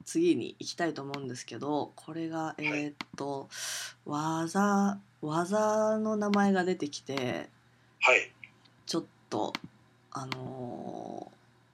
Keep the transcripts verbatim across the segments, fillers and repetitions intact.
次に行きたいと思うんですけど、これがえーっと技技の名前が出てきて、 はい。 ちょっとあの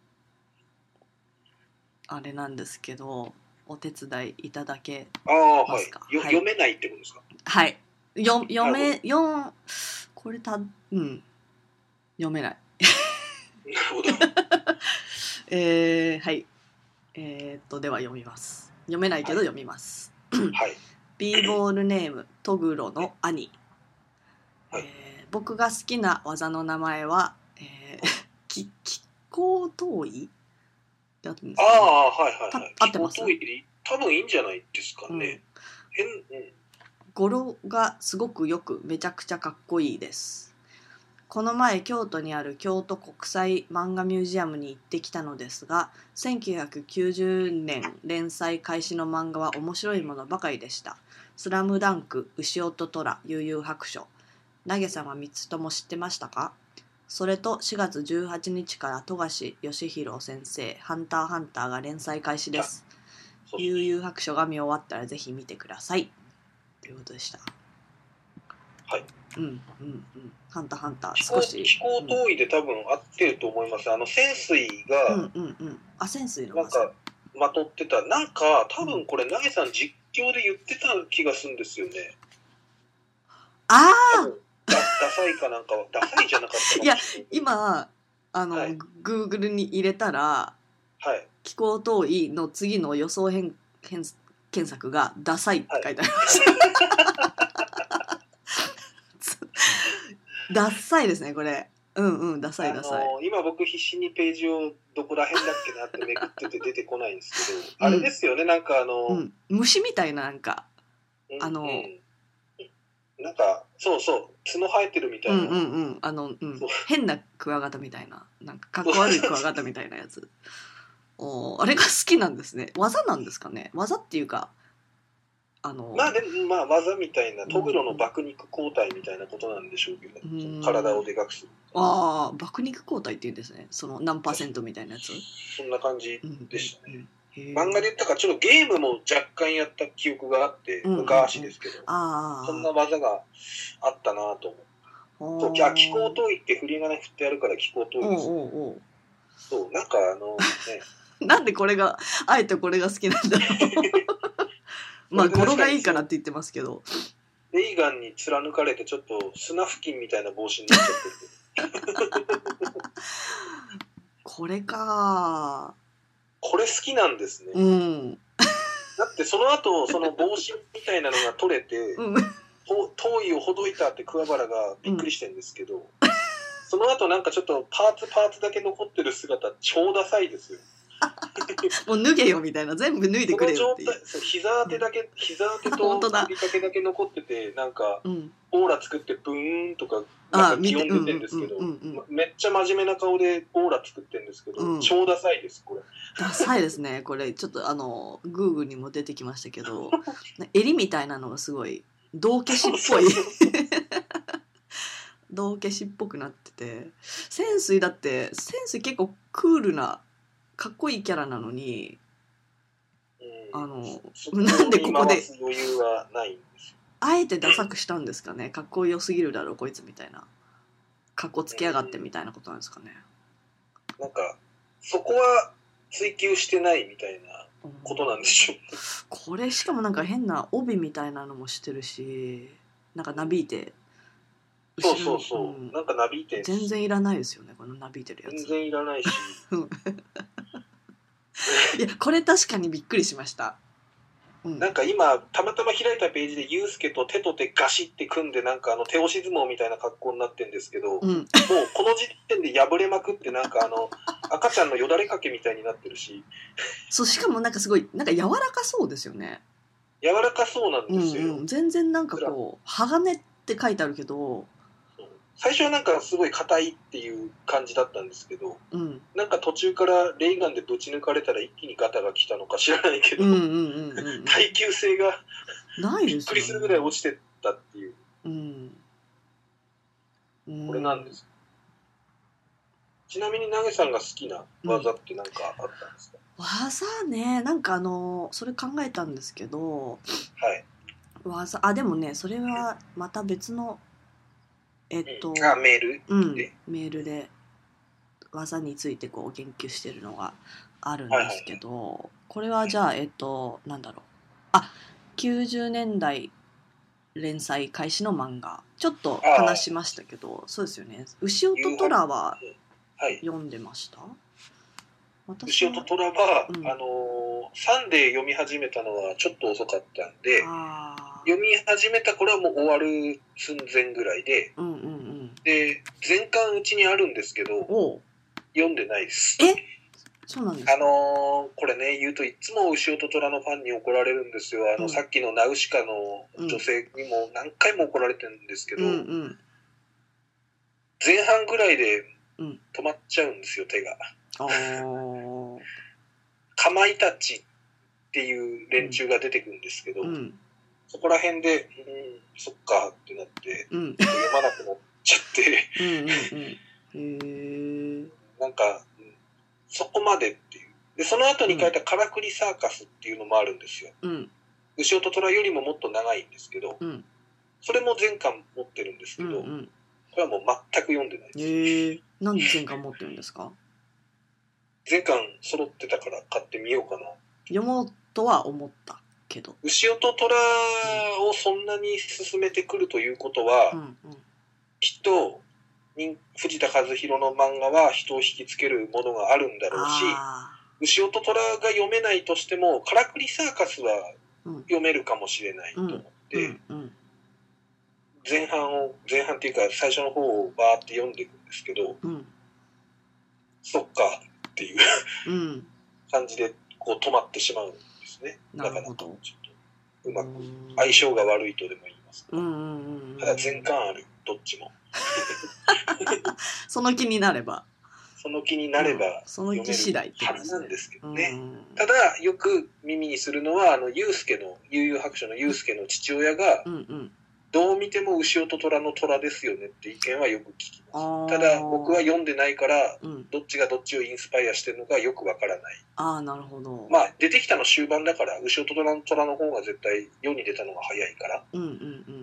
ーあれなんですけど、お手伝いいただけああ、はい。 ますか？ よ、 はい読めないってことですか？ はい。よ読なるほど。 め読これたうん読めない。 なるほど。 えー、はいえーっとでは読みます。読めないけどはい。 読みます。 はい。 ビーボールネームトグロはい。 の兄。 はい。 えー僕が好きな技の名前は、えー、 はい。 き気候遠いってあってんですかね。 ああ、はいはいたはい。気候合ってます？ 遠いで多分いいんじゃないですかうん。 ね。変、うん。 語呂がすごくよくめちゃくちゃかっこいいです。この前京都にある京都国際漫画ミュージアムに行ってきたのですが、せんきゅうひゃくきゅうじゅうねん連載開始の漫画は面白いものばかりでした。スラムダンク、牛音虎、悠々白書。投げさんはみっつとも知ってましたか？それとしがつじゅうはちにちから富樫義弘先生、ハンターハンターが連載開始であ、 す。 そうそう悠々 そ白書が見終わったらぜひ見てください。ということでした。 う。はい。 うんうんうん。ハンターハンター気候、 少し。 気候うん遠いで多分合ってると思います。あの、潜水が、 うんうんうん。あ、潜水の技。 なんか、まとってた。なんか、多うん。 分これ、投げさん実況で言ってた気がするんですよね。 ああ多分、ダ、ダサいかなんかは、ダサいじゃなかったかいやもしれないけど。 今あの、 はい。 グーグルに入れたらはい。 気候遠いの次の予想変変検索がダサいってはい。 書いてありました。ダッサいですねこれ。うんうんダサいあダサい。 のー今僕必死にページをどこら辺だっけなってめくってて出てこないんですけど、あれでうんすよね、なんかあの、 うん虫みたいななんかうん、 あのうん、なんか、そうそう、角生えてるみたいな、 うんうんうんあのうんそう、 変なクワガタみたいななんかかっそう、 こ悪いクワガタみたいなやつ。おあれが好きなんですね。技なんですかね。技っていうかあのまあでも、まあ技みたいな、トグロのうんうん爆肉抗体みたいなことなんでしょうけど、 うそのーん体をでかくする。 ああ爆肉抗体っていうんですね。その何パーそうセントみたいなやつ。 そんな感じうんうんでしたね。 うんへ漫画でえ言ったから、ちょっとゲームも若干やった記憶があって、 うんうんうん昔ですけど、そんあな技があったなと思って。 あそう、あ、気候ほ遠いって振り仮名振ってあるから気候遠おういですね。 おうおうそう、なんかあのね、 なんでこれがあえてこれが好きなんだろうまあ語呂がいいからって言ってますけどレイガンに貫かれてちょっと砂付近みたいな帽子になっちゃってる。 これかこれ好きなんですね。 うんだってその後、その帽子みたいなのが取れて、 うんと頭位をほどいたって桑原がびっくりしてるんですけど、うん、その後なんかちょっとパーツパーツだけ残ってる姿超ダサいですよ。 もう脱げよみたいな全部脱いでくれよっていう。 その状態、そう膝当てだけ、うん、膝当てと首掛けだけ残ってて、なんか、うん、オーラ作ってブーンとか、なんか気温出てるんですけど、めっちゃ真面目な顔でオーラ作ってるんですけど、うん、超ダサいです、これ。 ダサいですね、これ。ちょっとあの、グーグルにも出てきましたけど、襟みたいなのがすごい、道化師っぽい。道化師っぽくなってて、潜水だって、潜水結構クールな、かっこいいキャラなのに、あのなんでここで余裕はないんですよ。 あえてダサくしたんですかね。かっこよすぎるだろこいつみたいな、かっこつけやがってみたいなことなんですかね。 なんかそこは追求してないみたいなことなんでしょう、ね、 これしかもなんか変な帯みたいなのもしてるし、なんかなびいて、 そうそうそう、うん、なんかなびいて全然いらないですよねこのなびいてるやつ。 全然いらないしいやこれ確かにびっくりしました、 うん、なんか今たまたま開いたページでユウスケと手と手ガシって組んでなんかあの手押し相撲みたいな格好になってるんですけど、うん、もうこの時点で破れまくってなんかあの赤ちゃんのよだれかけみたいになってるしそうしかもなんかすごいなんか柔らかそうですよね。 柔らかそうなんですよ、 うんうん、全然なんかこう鋼って書いてあるけど、 最初はなんかすごい硬いっていう感じだったんですけど、うん、なんか途中からレイガンでぶち抜かれたら一気にガタが来たのか知らないけど、耐久性がないですよね。びっくりするぐらい落ちてったっていう、うんうん、これなんです。ちなみに投げさんが好きな技って何かあったんですか？ 技ね、なんかあのそれ考えたんですけど、 はい、 技あでもねそれはまた別のえっと、 うん、あメール、 うん、メールで技についてこう言及してるのがあるんですけど、はいはいはい、これはじゃあえっとなんだろう、あきゅうじゅうねんだい連載開始の漫画ちょっと話しましたけど、そうですよね。牛音虎は読んでました？ 牛音虎は、うん、あのサンデー読み始めたのはちょっと遅かったんで、読み始めた頃はもう終わる寸前ぐらいで、うんうんうん、で全巻うちにあるんですけど読んでないです。 えそうなんですか？ あのー、これね言うといつも牛音虎のファンに怒られるんですよ。あの、うん、さっきのナウシカの女性にも何回も怒られてるんですけど、うんうん、前半ぐらいで止まっちゃうんですよ、手が。かまいたちっていう連中が出てくるんですけど、うん、そこら辺で、うん、そっかってなって、うん、読まなくなっちゃってうんうん、うん、へなんかそこまでっていう。でその後に書いたカラクリサーカスっていうのもあるんですよ。うん、牛音虎よりももっと長いんですけど、うん、それも全巻持ってるんですけど、うんうん、これはもう全く読んでないです。 へえ。なんで全巻持ってるんですか？ 全巻揃ってたから買ってみようかな。 読もうとは思ったけど。 牛音虎をそんなに進めてくるということは、うんうん、きっと藤田和弘の漫画は人を引きつけるものがあるんだろうし、牛音虎が読めないとしてもカラクリサーカスは読めるかもしれないと思って、うんうんうん、前半を前半っていうか最初の方をバーって読んでいくんですけど、うん、そっかっていう、うん、感じでこう止まってしまうんですね。だからちょっとうまく相性が悪いとでも言いますか、うんうんうんうん、ただ全巻あるどっちもその気になればその気になれば読めるはずなんですけどね、うん、ただよく耳にするのはあのユウスケの悠々白書のユウスケの父親が、うんうん、どう見ても牛音虎の虎ですよねって意見はよく聞きます。ただ僕は読んでないから、うん、どっちがどっちをインスパイアしてるのかよくわからない。 ああ、なるほど。 まあ出てきたの終盤だから牛音虎の虎の方が絶対世に出たのが早いから。うんうんうん。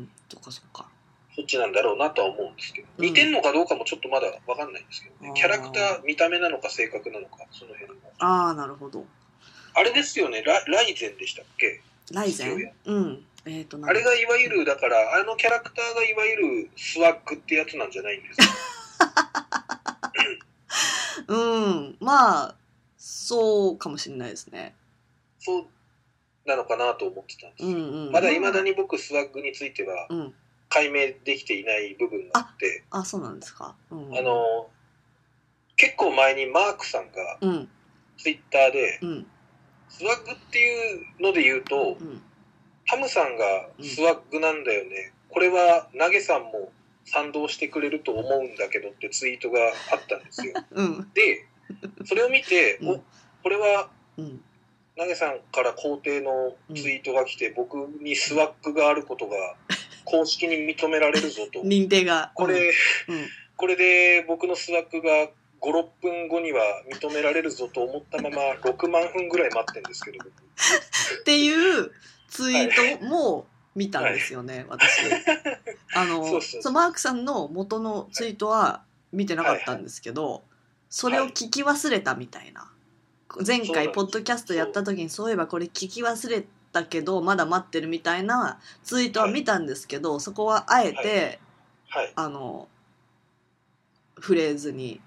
そっかそっか。そっちなんだろうなとは思うんですけど、うん、似てんのかどうかもちょっとまだわかんないんですけどね。キャラクター見た目なのか性格なのかその辺も。 ああ、なるほど。 あれですよね。ラライゼンでしたっけ？ ライゼン？うん。えー、とあれがいわゆるだからあのキャラクターがいわゆるスワッグってやつなんじゃないんですか？ うん、まあそうかもしれないですね。 そうなのかなと思ってたんですよ、うんうん、まだいまだに僕スワッグについては解明できていない部分があって、 うん、ああそうなんですか、うんうん、 あの結構前にマークさんがツイッターで、うん、スワッグっていうので言うと、うん、ハムさんがスワッグなんだよね、うん、これはナゲさんも賛同してくれると思うんだけどってツイートがあったんですよ、うん、でそれを見て、うん、おこれは、うん、ナゲさんから肯定のツイートが来て、うん、僕にスワッグがあることが公式に認められるぞと認定が、 これ、うん、これで僕のスワッグがご、ろっぷんごには認められるぞと思ったままろくまんふんぐらい待ってるんですけどっていうツイートも見たんですよね、はい、私あのそうそうそうそうマークさんの元のツイートは見てなかったんですけど、はいはい、それを聞き忘れたみたいな、はい、前回ポッドキャストやった時にそういえばこれ聞き忘れたけどまだ待ってるみたいなツイートは見たんですけど、はい、そこはあえて、はいはい、あのフレーズに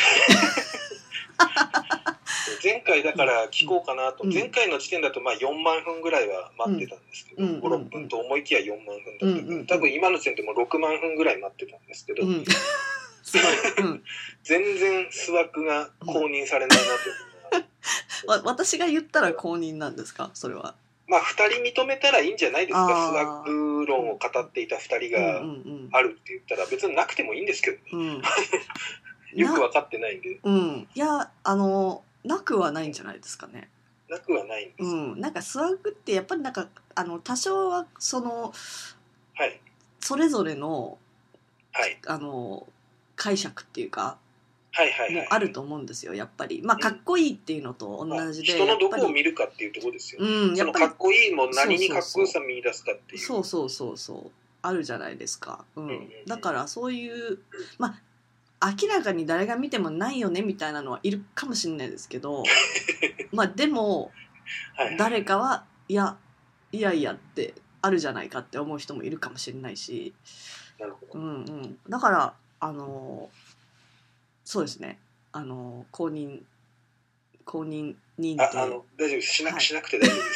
前回だから聞こうかなと、うん、前回の時点だとまあよんまんふんぐらいは待ってたんですけど、うん、ご、ろっぷんと思いきやよんまんふんだったから、うんうん、多分今の時点でもろくまんふんぐらい待ってたんですけど、うん、すごい、うん、全然スワッグが公認されないなと思う、うん、私が言ったら公認なんですかそれは。 まあふたり認めたらいいんじゃないですか。スワッグ論を語っていたふたりがあるって言ったら別になくてもいいんですけどね、うん、よく分かってないんで、 うん、いやあのなくはないんじゃないですかね。 なくはないんです、うん、 なんかスワッグってやっぱりなんかあの多少はその、 はい、 それぞれの、 はい、 あの解釈っていうかもあると思うんですよやっぱり。まあかっこいいっていうのと同じで、 人のどこを見るかっていうところですよね。うん、やっぱりそのかっこいいも何にかっこよさ見出すかっていう。 そうそうそうそうあるじゃないですか。うん。だからそういうまあ明らかに誰が見てもないよねみたいなのはいるかもしれないですけど、まあでも誰かはいやいやいやってあるじゃないかって思う人もいるかもしれないし。 なるほど。 うんうん。だからあのそうですね。あの公認公認認定。 ああの大丈夫です。しな、はい、しなくて大丈夫です。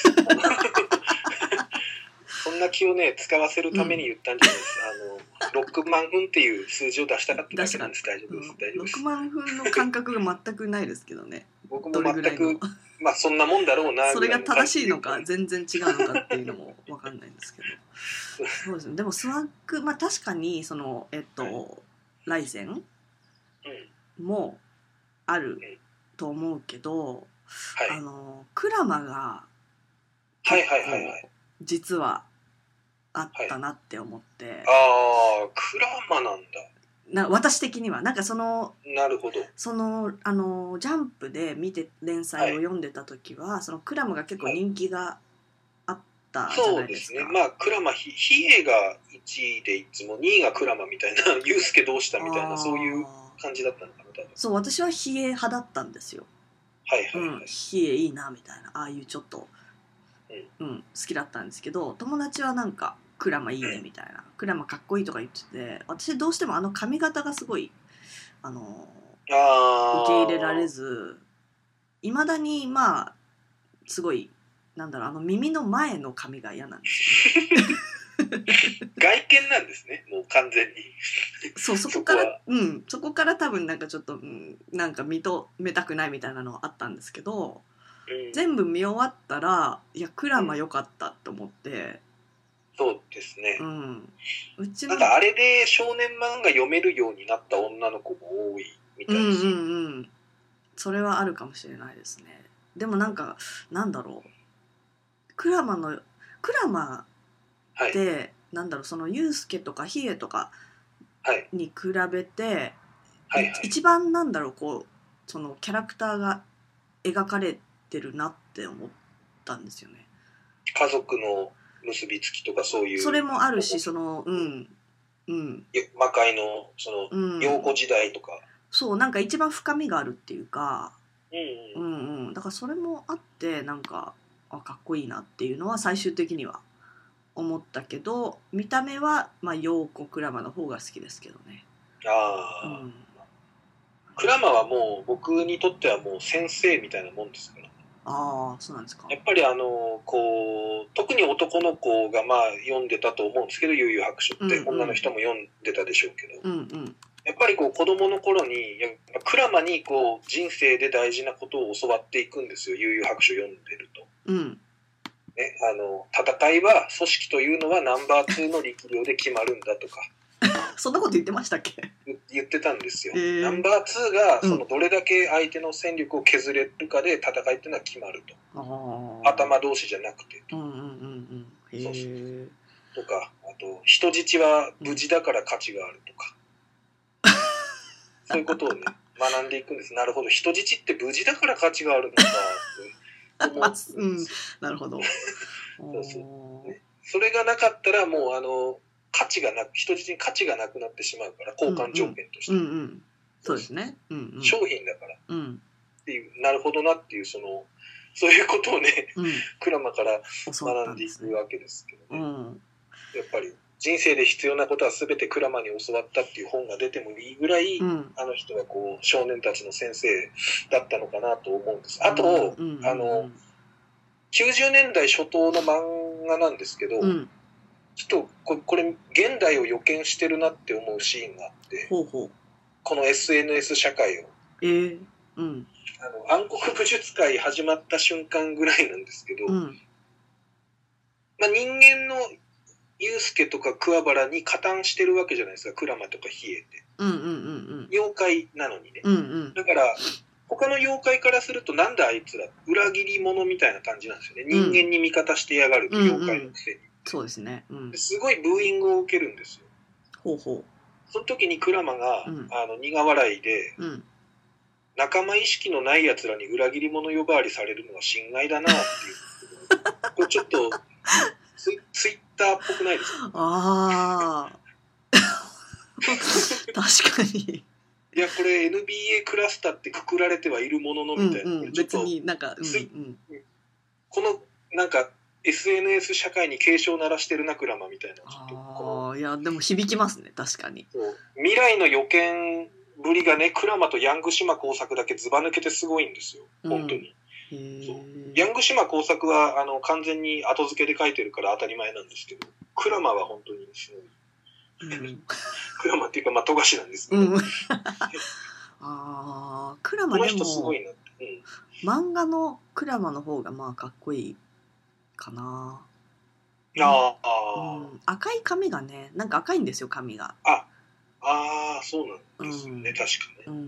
そんな気をね使わせるために言ったんじゃないです。うん、あのろくまん分っていう数字を出したかっただけなんです。大丈夫です。大丈夫です。 ろくまん分の感覚が全くないですけどね。 僕も全くまあそんなもんだろうな。 それが正しいのか全然違うのかっていうのも分かんないんですけど。そうですね。でもスワッグまあ確かにそのえっと、はい、ライゼンもあると思うけど、はい、あのクラマが結構実はあったなって思って、はい、 ああクラマなんだ。 な私的にはなんかそのなるほどそのあのジャンプで見て連載を読んでた時は、はい、そのクラマが結構人気があったじゃないですか。 そうですね。まあクラマひ比叡がいちいでいつもにいがクラマみたいなユウスケどうしたみたいなそういう感じだったのかな。多分そう私は比叡派だったんですよ。 はいはいはい。 うん、比叡いいなみたいなああいうちょっと、うんうん、好きだったんですけど友達はなんかクラマいいねみたいな、クラマかっこいいとか言ってて私どうしてもあの髪型がすごいあのあ受け入れられずいまだにまあすごいなんだろうあの耳の前の髪が嫌なんですよ外見なんですねもう完全にそうそこからうんそこから多分なんかちょっと、うん、なんか認めたくないみたいなのはあったんですけど、うん、全部見終わったらいやクラマ良かったと思って、うん、 そうですね、 うん、 うちなんかあれで少年漫画読めるようになった女の子も多いみたいです、 うんうんうん、それはあるかもしれないですね。でもなんかなんだろうクラマのクラマって、はい、なんだろうそのユウスケとかヒエとかに比べて、はいはいはい、一番なんだろうこうそのキャラクターが描かれてるなって思ったんですよね。 家族の結びつきとかそういうそれもあるしそのうんうん魔界のその陽子時代とか、うん、 そうなんか一番深みがあるっていうか、 うんうんうんうん、だからそれもあってなんかあかっこいいなっていうのは最終的には思ったけど見た目はまあ陽子クラマの方が好きですけどね。 ああ、うん、クラマはもう僕にとってはもう先生みたいなもんですから。 ああそうなんですか。 やっぱりあのこう特に男の子がまあ読んでたと思うんですけど悠々白書って、うんうん、女の人も読んでたでしょうけど、 うんうん、 やっぱりこう子供の頃にやっぱクラマにこう人生で大事なことを教わっていくんですよ悠々白書読んでると。 うんね、あの戦いは組織というのはナンバーツーの力量で決まるんだとかそんなこと言ってましたっけ？ 言ってたんですよ、えー、ナンバーツーがそのどれだけ相手の戦力を削れるかで戦いっていうのは決まると、うん、頭同士じゃなくてと、 うんうんうん、へーそうそうとかあと人質は無事だから価値があるとか、うん、そういうことをね学んでいくんです。なるほど人質って無事だから価値があるのかってうん、なるほどそうそう、ね、それがなかったらもうあの価値がなく人質に価値がなくなってしまうから交換条件として、 うんうんうんうん、そうですね、うんうん、 商品だから、 うん、 っていうなるほどなっていうそのそういうことをね、うん、クラマから学んでいくわけですけどね、うん、やっぱり人生で必要なことは全てクラマに教わったっていう本が出てもいいぐらい、うん、あの人はこう少年たちの先生だったのかなと思うんです。あと、うんうん、あのきゅうじゅうねんだい初頭の漫画なんですけど、うん、ちょっとこ れ, これ現代を予見してるなって思うシーンがあって、 ほうほうこの エスエヌエス 社会を、 えーうん、 あの暗黒武術会始まった瞬間ぐらいなんですけど、うん、まあ、人間のユウスケとか桑原に加担してるわけじゃないですかクラマとかヒエって、 うんうんうんうん、 妖怪なのにね、 うんうん、 だから他の妖怪からするとなんだあいつら裏切り者みたいな感じなんですよね、うん、人間に味方してやがる妖怪のくせに、うんうん、 そうですね、うん、 すごいブーイングを受けるんですよ。 ほうほう。 その時にクラマが、うん、あの苦笑いで、 うん、 仲間意識のないやつらに裏切り者呼ばわりされるのは心外だなっていうこれちょっとツイ、ツイッターっぽくないですか？ ああ確かに。 いやこれ エヌビーエー クラスターってくくられてはいるもののみたいな、 うんうん、別になんか、うんうん、 このなんか エスエヌエス 社会に警鐘を鳴らしてるなクラマみたいな、ちょっとこあいやでも響きますね確かに。 そう未来の予見ぶりがね、クラマとヤングシマ工作だけずば抜けてすごいんですよ本当に、うん、そうヤングシマ工作はあの完全に後付けで書いてるから当たり前なんですけど、クラマは本当にすごい。うん、クラマっていうかまあ富樫なんですけど、うん、 あクラマでもこの人すごいなって、 うん、漫画のクラマの方がまあかっこいいかな。 ああ、うん、赤い髪がねなんか赤いんですよ髪が。 ああそうなんですよね、うん、確かね、うんうんうん、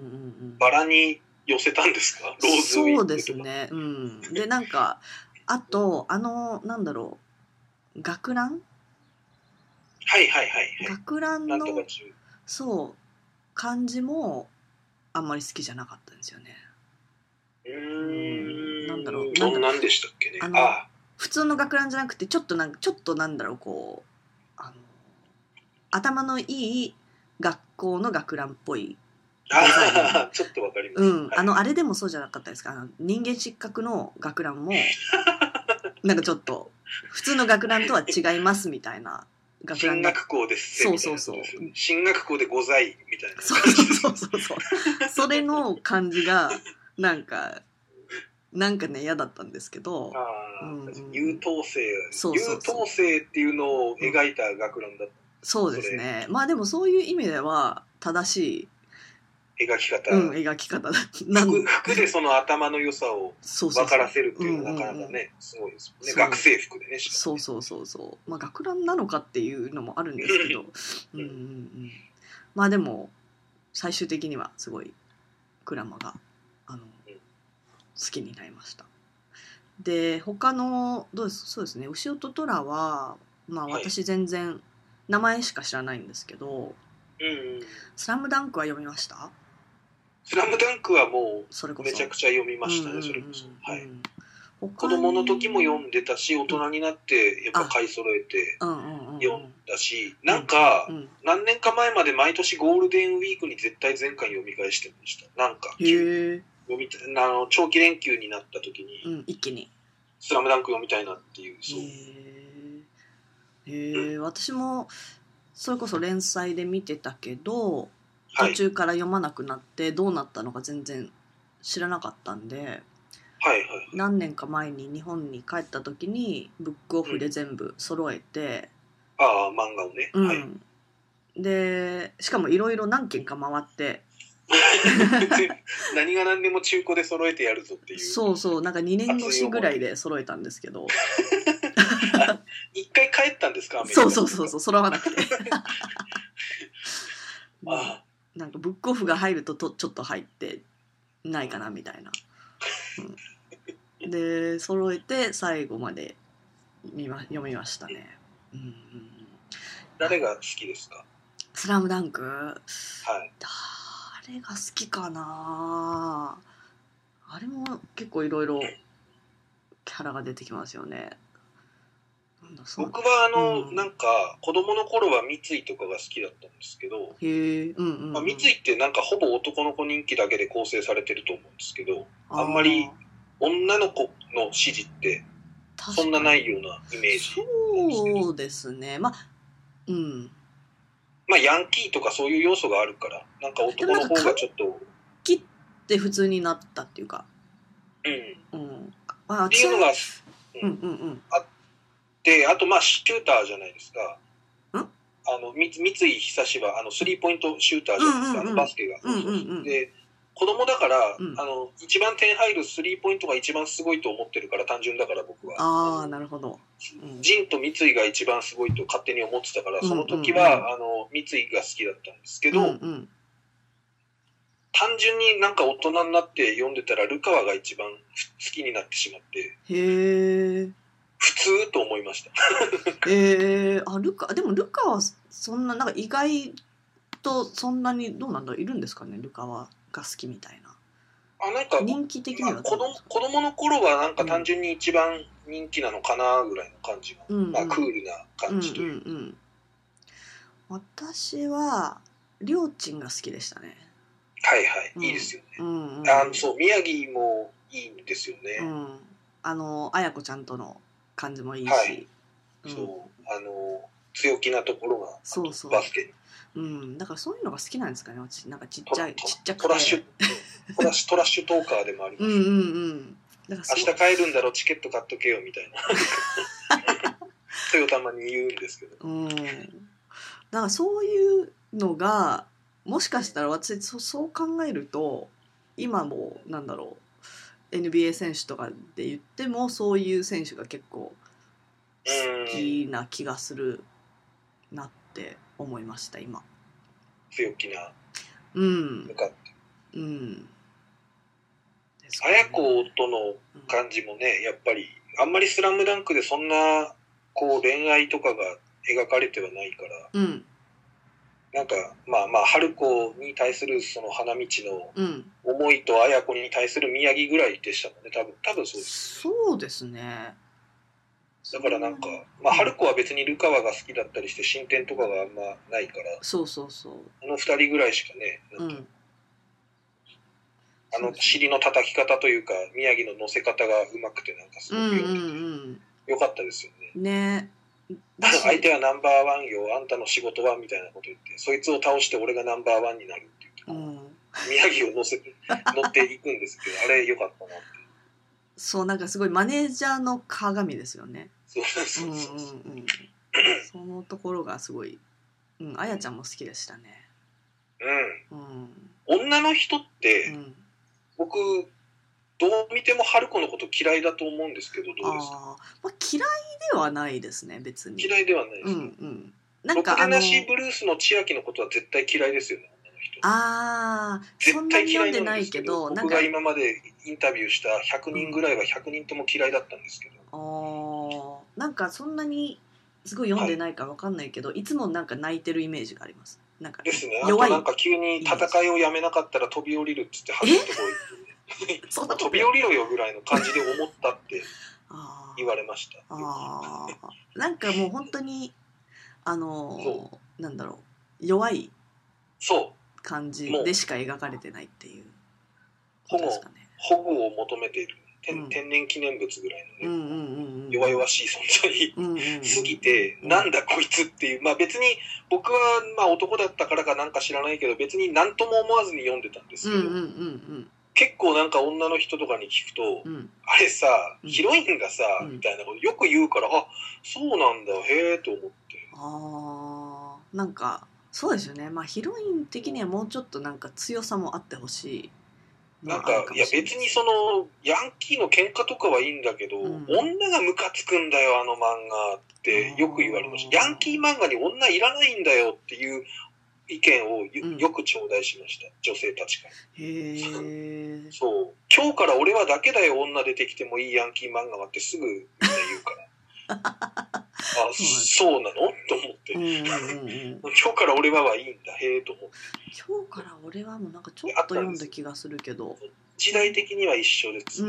バラに寄せたんですかローズウィークとか。 そうですね、うん、でなんかあとあのなんだろう学ランはいはいはい、はい、 学ランのそう感じもあんまり好きじゃなかったんですよね。 うーん、 なんだろうどんなんでしたっけね。 あのあ普通の学ランじゃなくてちょっとなんかちょっとなんだろうこうあの頭のいい学校の学ランっぽいデザイン。 ちょっとわかります。 うん、はい、あのあれでもそうじゃなかったですか。あの人間失格の学ランもなんかちょっと普通の学ランとは違いますみたいな。 進学校ですそうそうそう。 進学校でございみたいな。 そうそうそうそう。それの感じがなんかなんかね嫌だったんですけど。 あうんうん、優等生そうそうそう優等生っていうのを描いた学ランだった、うん。 そうですね。まあでもそういう意味では正しい。 描き方、 うん、描き方だ服, 服でその頭の良さを分からせるっていうのはなかなかねすごいですもんね。学生服でね。 そうそうそうそう。まあ学ランなのかっていうのもあるんですけど、うんうんうん。まあでも最終的にはすごいクラマがあの、うん、好きになりました。で他のどうですそうですね。牛尾と虎はまあ私全然名前しか知らないんですけど、はい、うん、スラムダンクは読みました？ スラムダンクはもうめちゃくちゃ読みましたね、それこそ。はい。子供の時も読んでたし、大人になってやっぱ買い揃えて読んだし、なんか何年か前まで毎年ゴールデンウィークに絶対全巻読み返してました。なんか読みたあの長期連休になった時に、 うん、一気にスラムダンク読みたいなっていう。そう。 へえ、私もそれこそ連載で見てたけど。途中から読まなくなってどうなったのか全然知らなかったんで、はいはい、 何年か前に日本に帰った時にブックオフで全部揃えて、 うん、ああ漫画をね、 うん、はい、でしかもいろいろ何軒か回って何が何でも中古で揃えてやるぞっていう。 そうそうなんかにねん越しぐらいで揃えたんですけど一回帰ったんですか？アメリカ。 そうそうそうそう揃わなくてああなんかブックオフが入ると、とちょっと入ってないかなみたいな、うん、で揃えて最後まで見、ま、読みましたね、うんうん、 誰が好きですか？ スラムダンク、 はい、 誰が好きかな。あれも結構いろいろキャラが出てきますよね。 僕はあの、うん、なんか子供の頃は三井とかが好きだったんですけど、 へ、うんうんうん、 まあ、三井ってなんかほぼ男の子人気だけで構成されてると思うんですけど、あんまり女の子の支持ってそんなないようなイメージ。 そうですね。まあ、うん。 まあヤンキーとかそういう要素があるから、なんか男の方がちょっと。 切って普通になったっていうか。 うん。 うん。 まあ、っていうのが、 うんうんうん。 あで、あとまあシューターじゃないですか。あの三井久志はあのスリーポイントシューターじゃないですか、うんうんうん、あのバスケが。 うんうんうん、で子供だから、うん、あの一番点入るスリーポイントが一番すごいと思ってるから単純だから僕は。 ああなるほど。 うん、ジンと三井が一番すごいと勝手に思ってたから、その時は、うんうんうん、あの三井が好きだったんですけど、うんうん、単純になんか大人になって読んでたらルカワが一番好きになってしまって。 へえ。 普通と思いました。 えー、あルカでもルカはそんななんか意外とそんなにどうなんだいるんですかねルカワが好きみたいな。 あ、なんか人気的には、 まあ、子供子供の頃はなんか単純に一番人気なのかなぐらいの感じが、うんうん、まあ、クールな感じというか、うんうんうん、 私はりょーちんが好きでしたね。 はいはい、うん、いいですよね、うんうんうん、あそう宮城もいいんですよね、 うん、あの綾子ちゃんとの感じもいいし、 はい、うん、そうあの強気なところがそうそうバスケ、 うん、だからそういうのが好きなんですかね。私なんかちっちゃいちっちゃくてトラッシュトラッシュトラッシュトーカーでもあります。うんうんうん。だから明日帰るんだろチケット買っとけよみたいな。それをたまに言うんですけど。うん。だからそういうのがもしかしたら私そそう考えると今もなんだろう エヌビーエー 選手とかで言ってもそういう選手が結構好きな気がするなって思いました今。 強気な。 うん。 向かって。 うん。 綾子との感じもね、やっぱりあんまりスラムダンクでそんなこう恋愛とかが描かれてはないから、うん、なんかまあまあ春子に対するその花道の思いと綾子に対する宮城ぐらいでしたもんね、多分多分そうです、 ね。そうですね。 だからなんか、まあ、春子は別にルカワが好きだったりして進展とかがあんまないから、 そうそうそう、 あの二人ぐらいしかね、なんか、うん、あの尻の叩き方というか宮城の乗せ方がうまくてなんかすごく読んでて、うんうんうん、よかったですよね。ね。相手はナンバーワンよ、あんたの仕事はみたいなこと言って、そいつを倒して俺がナンバーワンになるって言って、うん、宮城を乗せて乗っていくんですけど、あれよかったなって。 そうなんかすごいマネージャーの鏡ですよね。 そうそうそうそう、うんうんうん、 そのところがすごい、うん、あやちゃんも好きでしたね。 うん。うん、女の人って、うん、僕どう見ても春子のこと嫌いだと思うんですけど、どうですか？ あ、まあ、嫌いではないですね、別に。 嫌いではないですか？うんうん。なんかろくでなしブルースの千秋のことは絶対嫌いですよね。 ああ、 絶対嫌いなんですけど、僕が今までインタビューしたひゃくにんぐらいはひゃくにんとも嫌いだったんですけど、 うん、ああ、なんかそんなにすごい読んでないか分かんないけど、はい、いつもなんか泣いてるイメージがあります。なんかですね。あとなんか急に戦いをやめなかったら飛び降りるっつって走ってこいって飛び降りろよぐらいの感じで思ったって言われました。 ああ、なんかもう本当にあのなんだろう、弱い感じでしか描かれてないっていうことですかね。保護を求めている 天,、うん、天然記念物ぐらいのね、うんうんうんうん、弱々しい存在すぎて、うんうんうん、なんだこいつっていう、まあ別に僕はまあ男だったからかなんか知らないけど別に何とも思わずに読んでたんですけど、うんうんうんうん、結構なんか女の人とかに聞くと、うん、あれさ、うん、ヒロインがさ、うん、みたいなことよく言うから、あ、そうなんだ、へえと思って。 あー、なんかそうですよね。まあヒロイン的にはもうちょっとなんか強さもあってほしい。 なんかいや別にそのヤンキーの喧嘩とかはいいんだけど、うん、女がムカつくんだよあの漫画ってよく言われました。ヤンキー漫画に女いらないんだよっていう意見を よ,、うん、よく頂戴しました、女性たちから。へえ。そう今日から俺はだけだよ女出てきてもいいヤンキー漫画はってすぐみんな言うから。あ、そうなのと思って、うんうんうん、今日から俺ははいいんだへえと思って。 今日から俺はもうなんかちょっと読んだ気がするけど時代的には一緒です、 うん、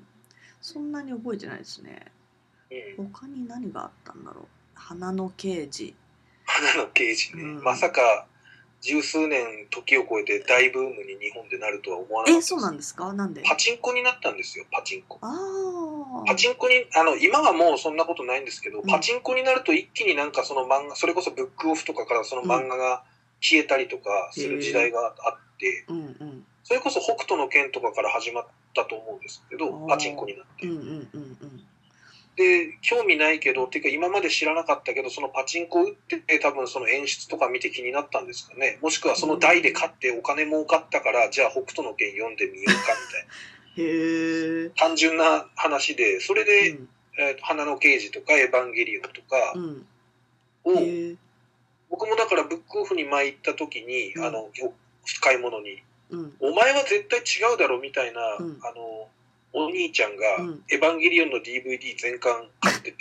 そんなに覚えてないですね、うん、他に何があったんだろう。花の刑事花の刑事ね、うん、まさか十数年時を超えて大ブームに日本でなるとは思わなかったです。 え、そうなんですか？なんで？ パチンコになったんですよ、パチンコ。あパチンコにあの今はもうそんなことないんですけど、うん、パチンコになると一気になんかその漫画、それこそブックオフとかからその漫画が消えたりとかする時代があって、うんうん、それこそ北斗の拳とかから始まったと思うんですけど、パチンコになって。うんうんうんうんで興味ないけどっていうか今まで知らなかったけどそのパチンコ打ってて多分その演出とか見て気になったんですかね。もしくはその台で勝ってお金儲かったからじゃあ北斗の拳読んでみようかみたいなへ単純な話でそれで、うんえー、花の刑事とかエヴァンゲリオンとかを、うん、僕もだからブックオフに前行った時に、うん、あの買い物に、うん、お前は絶対違うだろみたいな、うん、あのお兄ちゃんがエヴァンゲリオンの ディーブイディー 全巻買ってて、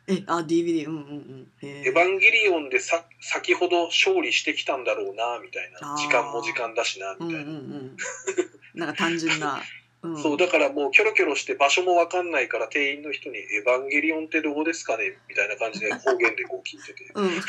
え、あ、ディーブイディー、うんうんうん。 エヴァンゲリオンでさ先ほど勝利してきたんだろうなみたいな、時間も時間だしなみたいな、うんうんうん、 なんか単純な、 うん、そうだからもうキョロキョロして場所も分かんないから店員の人に「エヴァンゲリオンってどこですかね?」みたいな感じで方言でこう聞いてて、うん、エ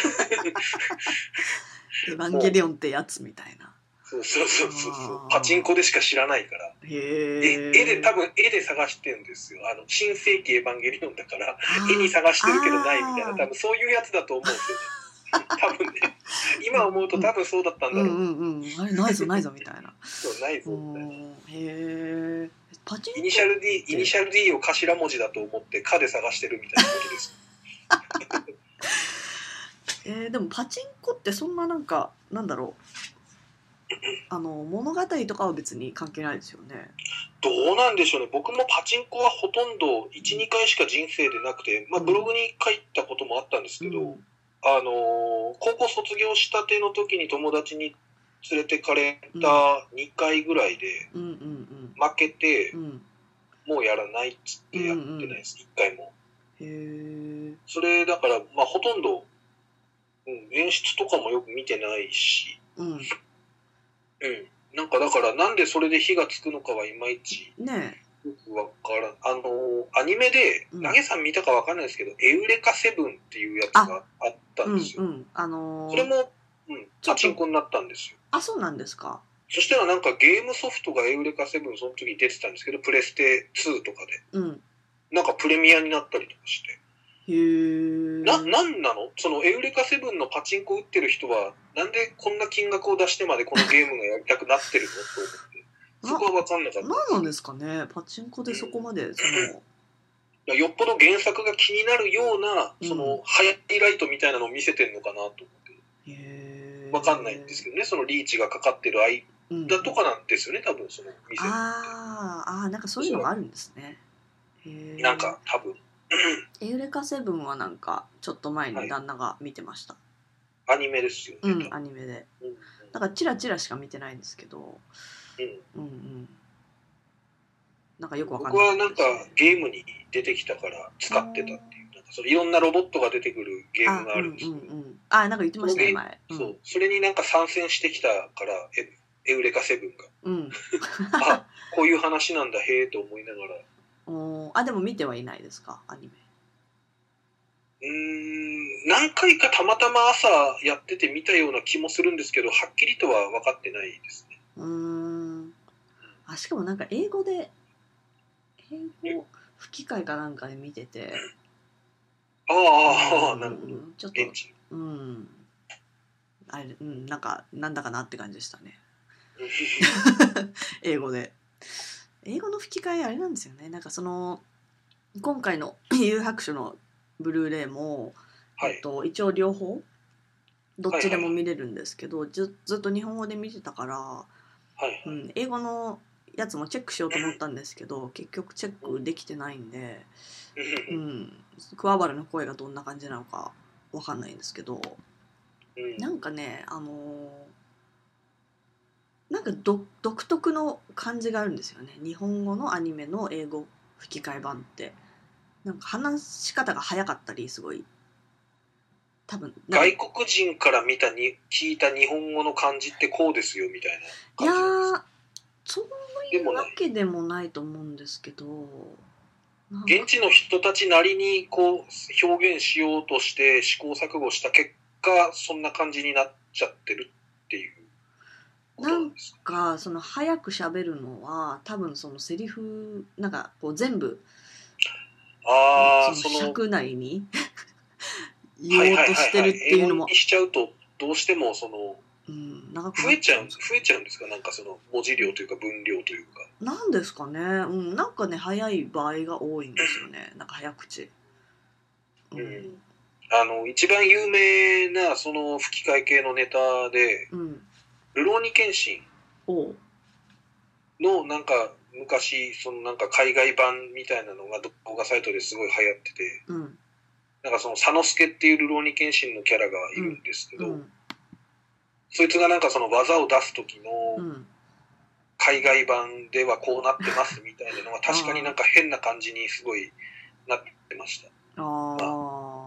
ヴァンゲリオンってやつみたいな。 そうそうそうそうパチンコでしか知らないから、へ絵で多分絵で探してるんですよ。あの新世紀エヴァンゲリオンだから絵に探してるけどないみたいな、多分そういうやつだと思うんですよね。多分ね、今思うと多分そうだったんだろう。うんうんうん、あれないぞないぞみたいな。 そうないぞみたいな。 へえ。パチンコイニシャル D イニシャル D を頭文字だと思って「か」で探してるみたいなことです。 えー、でもパチンコってそんななんかなんだろう。あの物語とかは別に関係ないですよね。 どうなんでしょうね。僕もパチンコはほとんどいち、にかいしか人生でなくて、まあ、ブログに書いたこともあったんですけど、うん、あの高校卒業したての時に友達に連れてかれたにかいぐらいで負けて、うんうんうん、もうやらないっつってやってないです、うんうん、いっかいも。へー。それだから、まあ、ほとんど、うん、演出とかもよく見てないし、うんうん、なんかだからなんでそれで火がつくのかはいまいちよくわからん。あのアニメで、うん、投げさん見たかわかんないですけど、エウレカセブンっていうやつがあったんですよ。うんうん、あのー、それも、うん、パチンコになったんですよ。 あ、そうなんですか。 そしたらなんかゲームソフトがエウレカセブンその時に出てたんですけど、プレステツーとかで、うん、なんかプレミアになったりとかして。へー。な、なんなのそのエウレカセブンのパチンコ打ってる人はなんでこんな金額を出してまでこのゲームがやりたくなってるのと思って。そこは分かんなかった。 何なんですかね、パチンコでそこまで、うん、そのよっぽど原作が気になるような、うん、そのハイライトみたいなのを見せてるのかなと思って。へー。分かんないんですけどね、そのリーチがかかってる間とかなんですよね、多分その見せてる。 ああ、なんかそういうのがあるんですね。 へー。なんか多分。 エウレカセブンはなんかちょっと前に旦那が見てました。 はい、アニメですよね。 うん、アニメで。うん、だからチラチラしか見てないんですけど、うん、うんうん、なんかよくわかんない。 僕はなんかゲームに出てきたから使ってたっていう、なんかそのいろんなロボットが出てくるゲームがあるんですよ。あ、うんうんうん、あ、なんか言ってましたね前、うん。そう、それになんか参戦してきたからエウレカセブンが、うん、あ、こういう話なんだへえと思いながら。 お、あ、でも見てはいないですか、アニメ。 うーん、何回かたまたま朝やってて見たような気もするんですけど、はっきりとは分かってないですね。 うーん。あ、しかもなんか英語で英語吹き替えかなんかで見てて、 ああ、なるほど。 ちょっと、うん、あれ、うん、なんかなんだかなって感じでしたね。英語で。英語の吹き替えあれなんですよね。なんかその今回の幽白書のブルーレイも、はい、えっと、一応両方どっちでも見れるんですけど、はいはい、ず, ずっと日本語で見てたから、はいはい、うん、英語のやつもチェックしようと思ったんですけど結局チェックできてないんで、うん、桑原の声がどんな感じなのかわかんないんですけど、なんかね、あのー、なんかど独特の感じがあるんですよね。日本語のアニメの英語吹き替え版ってなんか話し方が早かったり、すごい多分外国人から見たに聞いた日本語の漢字ってこうですよみたいな感じなんですか。 いや、そういうわけでもないと思うんですけど、 現地の人たちなりにこう表現しようとして試行錯誤した結果そんな感じになっちゃってるっていうことなんですか。 なんかその早く喋るのは多分そのセリフなんかこう全部あその尺内に言おうとしてるっていうのも、 英語にしちゃうとどうしてもその、うん、長く増えちゃうん増えちゃうんですか。なんかその文字量というか分量というか。 なんですかね。うん、なんかね早い場合が多いんですよね。なんか早口。 うん。うん、あの一番有名なその吹き替え系のネタで、うん、ルローニケンシンのなんか昔そのなんか海外版みたいなのが動画サイトですごい流行ってて、うん、なんかその佐之助っていうルローニケンシンのキャラがいるんですけど、うん、そいつがなんかその技を出す時の海外版ではこうなってますみたいなのが確かになんか変な感じにすごいなってました。あ、まあ、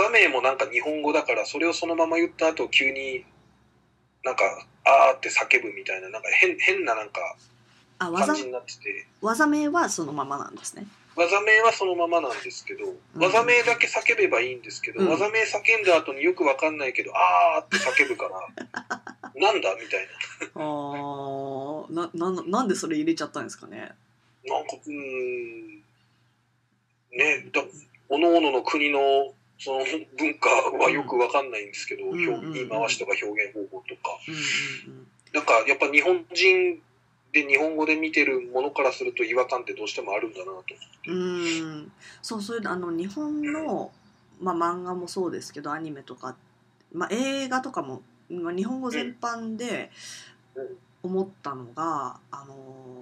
技名もなんか日本語だから、それをそのまま言った後急になんかあーって叫ぶみたいな、なんか変変ななんか感じになってて、 技名はそのままなんですね。 技名はそのままなんですけど、うん、技名だけ叫べばいいんですけど、うん、技名叫んだ後によくわかんないけど、あーって叫ぶからなんだみたいなあなななんでそれ入れちゃったんですかね。 なんかうーんね、だおのおのの国のその文化はよくわかんないんですけど、うん、言い回しとか表現方法とか、うんうんうん、なんかやっぱ日本人で日本語で見てるものからすると違和感ってどうしてもあるんだなと思って。 うんそうそういうあの日本の、まあ、漫画もそうですけどアニメとか、まあ、映画とかも、まあ、日本語全般で思ったのが、うん、あの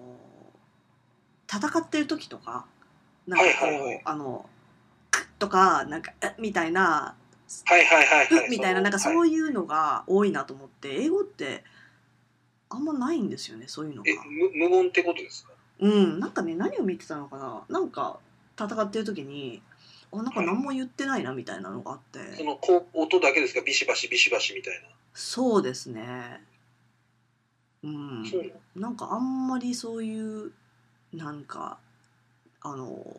戦ってる時とかなんかこう、はいはいはい、あのクッとかなんかえみたいな、 はいはいはいはい、 みたいななんかそういうのが多いなと思って、英語ってあんまないんですよね、そういうのが。 え、無言ってことですか？ うん、なんかね、何を見てたのかな、なんか戦ってる時にあなんか何も言ってないなみたいなのがあって、はい、 そのこ音だけですか？ビシバシビシバシみたいな。 そうですね。うん、なんかあんまりそういうなんかあの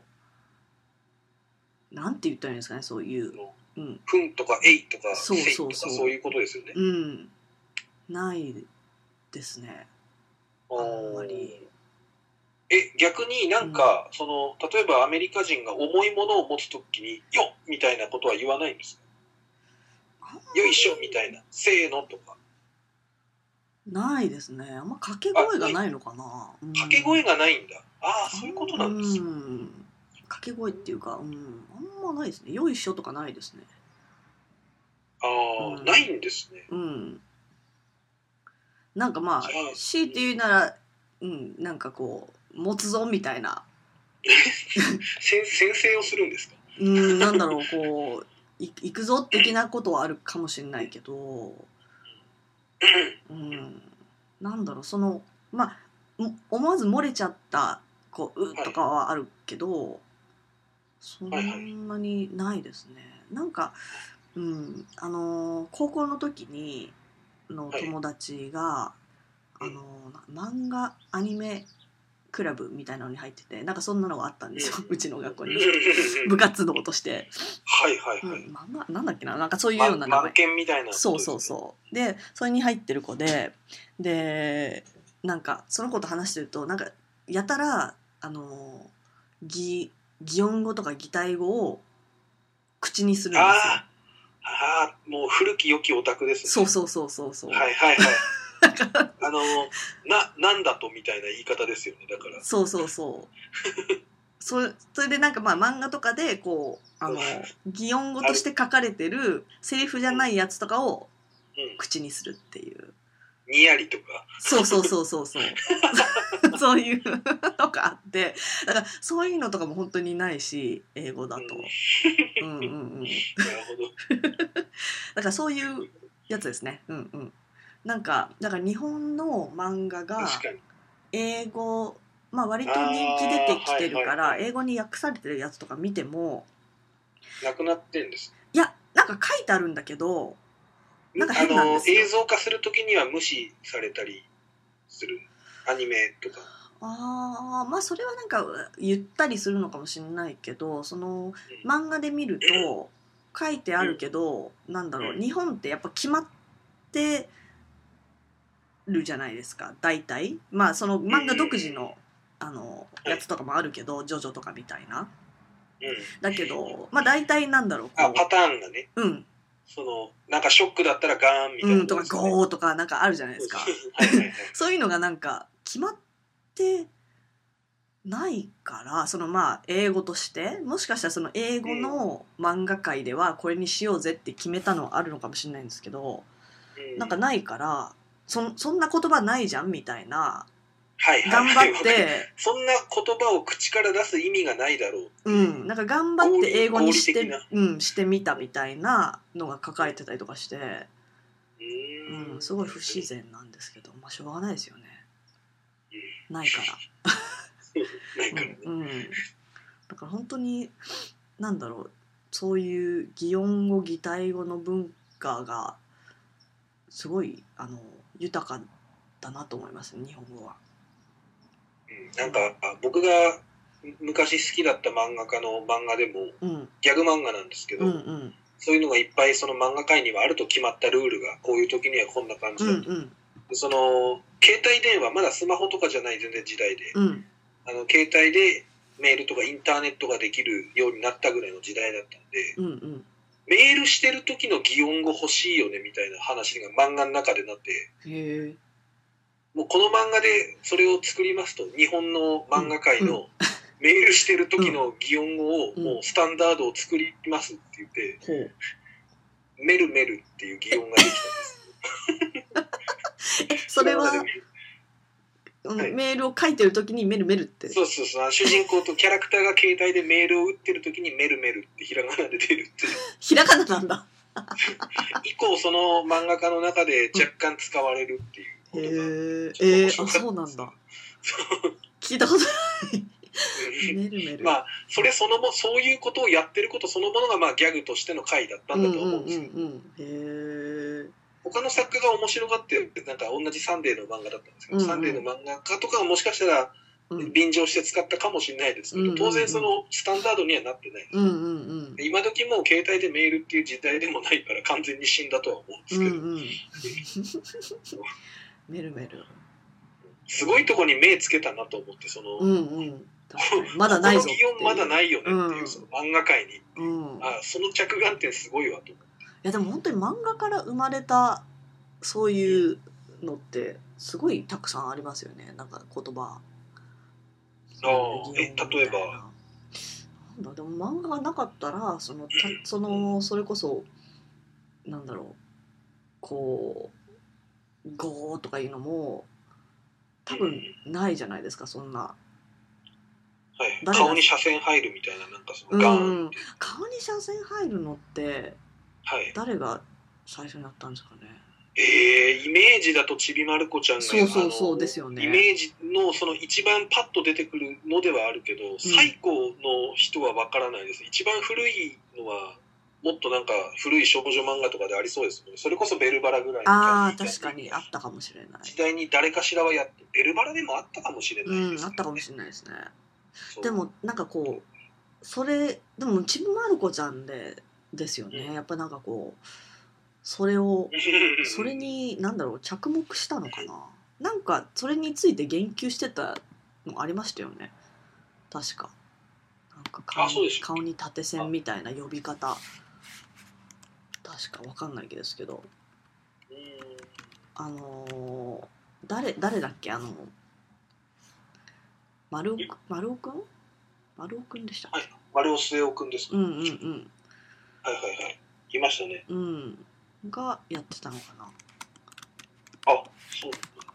なんて言ったらいいんですかね、そういう、 うん、ふんとかえいとかそうそうそう、 そういうことですよね。 うん、ないですね。あんまり。 え、逆になんか、うん、その例えばアメリカ人が重いものを持つときによっみたいなことは言わないんですか？よいしょみたいな、せーのとか。 ないですね。あんま掛け声がないのかな。 うん、掛け声がないんだ。ああ、そういうことなんですよ。うん、 掛け声っていうか、うん、あんまないですね。よいしょとかないですね。 ああ、うん、ないんですね。 うん。なんかまあ強いて言うなら、うん、なんかこう持つぞみたいな先制をするんですか？ うん、なんだろう、こうい行くぞ的なことはあるかもしれないけど、うん、なんだろう、そのまあ思わず漏れちゃったこううとかはあるけど、はい、そんなにないですね。なんか、うん、あの高校の時にの友達が、はい、あの漫画アニメクラブみたいなのに入ってて、なんかそんなのがあったんですよ、うちの学校に部活動として。 はいはいはい、 うん、漫画なんだっけな、なんかそういうような名前、 漫研みたいな、 そうそうそうで、それに入ってる子で、でなんかその子と話してると、なんかやたらあの擬擬音語とか擬態語を口にするんですよ。 ああ、もう古き良きオタクですね。 そうそうそうそうそう。 はいはいはい。あのななんだとみたいな言い方ですよね、だから。 そうそうそう。それそれでなんかまあ漫画とかでこうあの擬音語として書かれてるセリフじゃないやつとかを口にするっていう。うんうん、 にやりとか。 そうそうそうそうそう。そういうのがあって、だからそういうのとかも本当にないし、英語だと。うん、うんうんうん。なるほど。だからそういうやつですね。うんうん。なんかだから日本の漫画が英語、まあ割と人気出てきてるから、英語に訳されてるやつとか見てもなくなってんです。 いや、なんか書いてあるんだけど、なんか変なんですよ。 あの映像化するときには無視されたりするアニメとか。 ああ、まあそれはなんか言ったりするのかもしれないけど、その漫画で見ると書いてあるけど、うん、なんだろう、日本ってやっぱ決まってるじゃないですか、大体。まあその漫画独自の、あのやつとかもあるけど、ジョジョとかみたいな。うん、だけど、まあ大体なんだろう、こうあパターンがね。 うん。 そのなんかショックだったらガーンみたいな、ね、 うん、とかゴーとかなんかあるじゃないですか。はいはい、はい、そういうのがなんか決まってないから、そのまあ英語としてもしかしたらその英語の漫画界ではこれにしようぜって決めたのはあるのかもしれないんですけど、うん、なんかないから、そそんな言葉ないじゃんみたいな、 はいはいはい、 頑張ってそんな言葉を口から出す意味がないだろう、 うん、なんか頑張って英語にして、うん、してみたみたいなのが書かれてたりとかして、うん、すごい不自然なんですけど、まあしょうがないですよね、うん、ないからないからね、 うんうん、だから本当になんだろう、 そういう擬音語擬態語の文化がすごいあの豊かだなと思います日本語は。 うん、なんか僕が昔好きだった漫画家の漫画でも、 うん、 ギャグ漫画なんですけど、 うんうん、 そういうのがいっぱいその漫画界にはあると決まったルールがこういう時にはこんな感じだと、うんうん、でその携帯電話まだスマホとかじゃない全然時代で、うん、あの携帯でメールとかインターネットができるようになったぐらいの時代だったんで、うんうん、メールしてる時の擬音語欲しいよねみたいな話が漫画の中でなって、へもうこの漫画でそれを作りますと日本の漫画界のメールしてる時の擬音語をもうスタンダードを作りますって言って、うん、メルメルっていう擬音ができたんですそれははい、メールを書いてる時にメルメルってそうそうそう主人公とキャラクターが携帯でメールを打ってる時にメルメルってひらがなで出るってひらがななんだ以降その漫画家の中で若干使われるっていうことが、うん、 へえー、あそうなんだ聞いたことないメルメルまあそれそのもそういうことをやってることそのものがまあギャグとしての回だったんだと思うんですよ、うんうんうんうん、へえ他の作家が面白がってなんか同じサンデーの漫画だったんですけど、うんうん、サンデーの漫画家とかはもしかしたら便乗して使ったかもしれないですけど、うん、当然そのスタンダードにはなってないです、うんうんうん、今時もう携帯でメールっていう時代でもないから完全に死んだとは思うんですけど、うんうん、 メルメルすごいとこに目つけたなと思ってその、うんうん、 まだないぞっていうこの気温まだないよねっていう、うん、その漫画界に、うん、あその着眼点すごいわと思って。 いやでも本当に漫画から生まれたそういうのってすごいたくさんありますよねなんか言葉ああえ例えばなんだでも漫画がなかったらそのたそのそれこそなんだろうこうゴーとかいうのも多分ないじゃないですかそんな、 はい、顔に車線入るみたいななんかそのガーンって、うん、 顔に車線入るのって誰が最初にやったんですかね。 えー、イメージだとちびまる子ちゃんがそうそうそうですよね。 イメージのその一番パッと出てくるのではあるけど、うん、最古の人はわからないです。一番古いのはもっとなんか古い少女漫画とかでありそうですもんね。それこそベルバラぐらいのああ確かにあったかもしれない時代に誰かしらはやってベルバラでもあったかもしれないです、ね、 うんあったかもしれないですね。でもなんかこうそれでもちびまる子ちゃんでですよね、うん、やっぱなんかこうそれをそれに何だろう着目したのかななんかそれについて言及してたのありましたよね確かなんか 顔, 顔に縦線みたいな呼び方確かわかんないですけどあのー、誰誰だっけあの丸尾丸尾くん丸尾くんでしたっけ、はい、 丸尾末男くんですか、 うんうんうんはいはいはいいましたねうんがやってたのかなあそう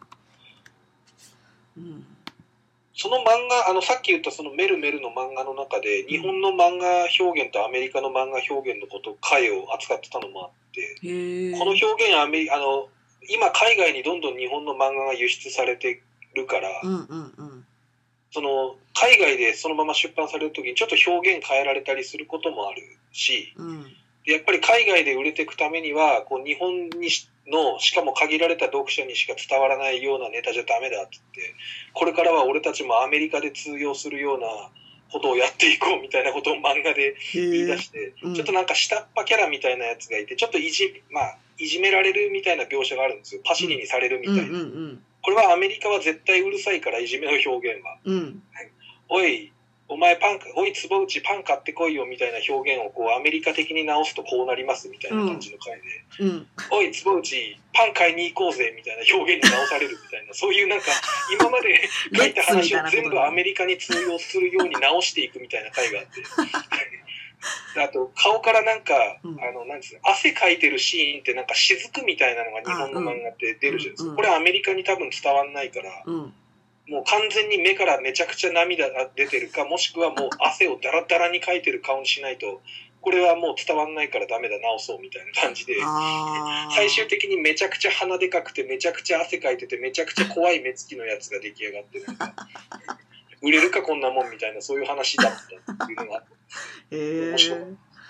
うんその漫画あのさっき言ったそのメルメルの漫画の中で日本の漫画表現とアメリカの漫画表現のこと回を扱ってたのもあってこの表現アメリあの今海外にどんどん日本の漫画が輸出されてるから、 うんうんうん、 その海外でそのまま出版される時にちょっと表現変えられたりすることもあるし、 うんやっぱり海外で売れていくためにはこう日本にのしかも限られた読者にしか伝わらないようなネタじゃダメだって言ってこれからは俺たちもアメリカで通用するようなことをやっていこうみたいなことを漫画で言い出して、うん、ちょっとなんか下っ端キャラみたいなやつがいてちょっといじ、まあ、いじめられるみたいな描写があるんですよパシリにされるみたいな、うんうんうんうん、これはアメリカは絶対うるさいからいじめの表現は、 うんはい、おいお前パンおい坪内パン買ってこいよみたいな表現をこうアメリカ的に直すとこうなりますみたいな感じの回で、 うん、 おい坪内パン買いに行こうぜみたいな表現に直されるみたいなそういうなんか今まで書いた話を全部アメリカに通用するように直していくみたいな回があってあと顔からなんか、うん、あのなんですか汗かいてるシーンってなんか雫みたいなのが日本の漫画って出るじゃないですか、うんうん、これはアメリカに多分伝わんないから、 うんもう完全に目からめちゃくちゃ涙が出てるかもしくはもう汗をダラダラにかいてる顔にしないとこれはもう伝わんないからダメだ直そうみたいな感じで最終的にめちゃくちゃ鼻でかくてめちゃくちゃ汗かいててめちゃくちゃ怖い目つきのやつが出来上がってなんか売れるかこんなもんみたいなそういう話だったっていうのがえー、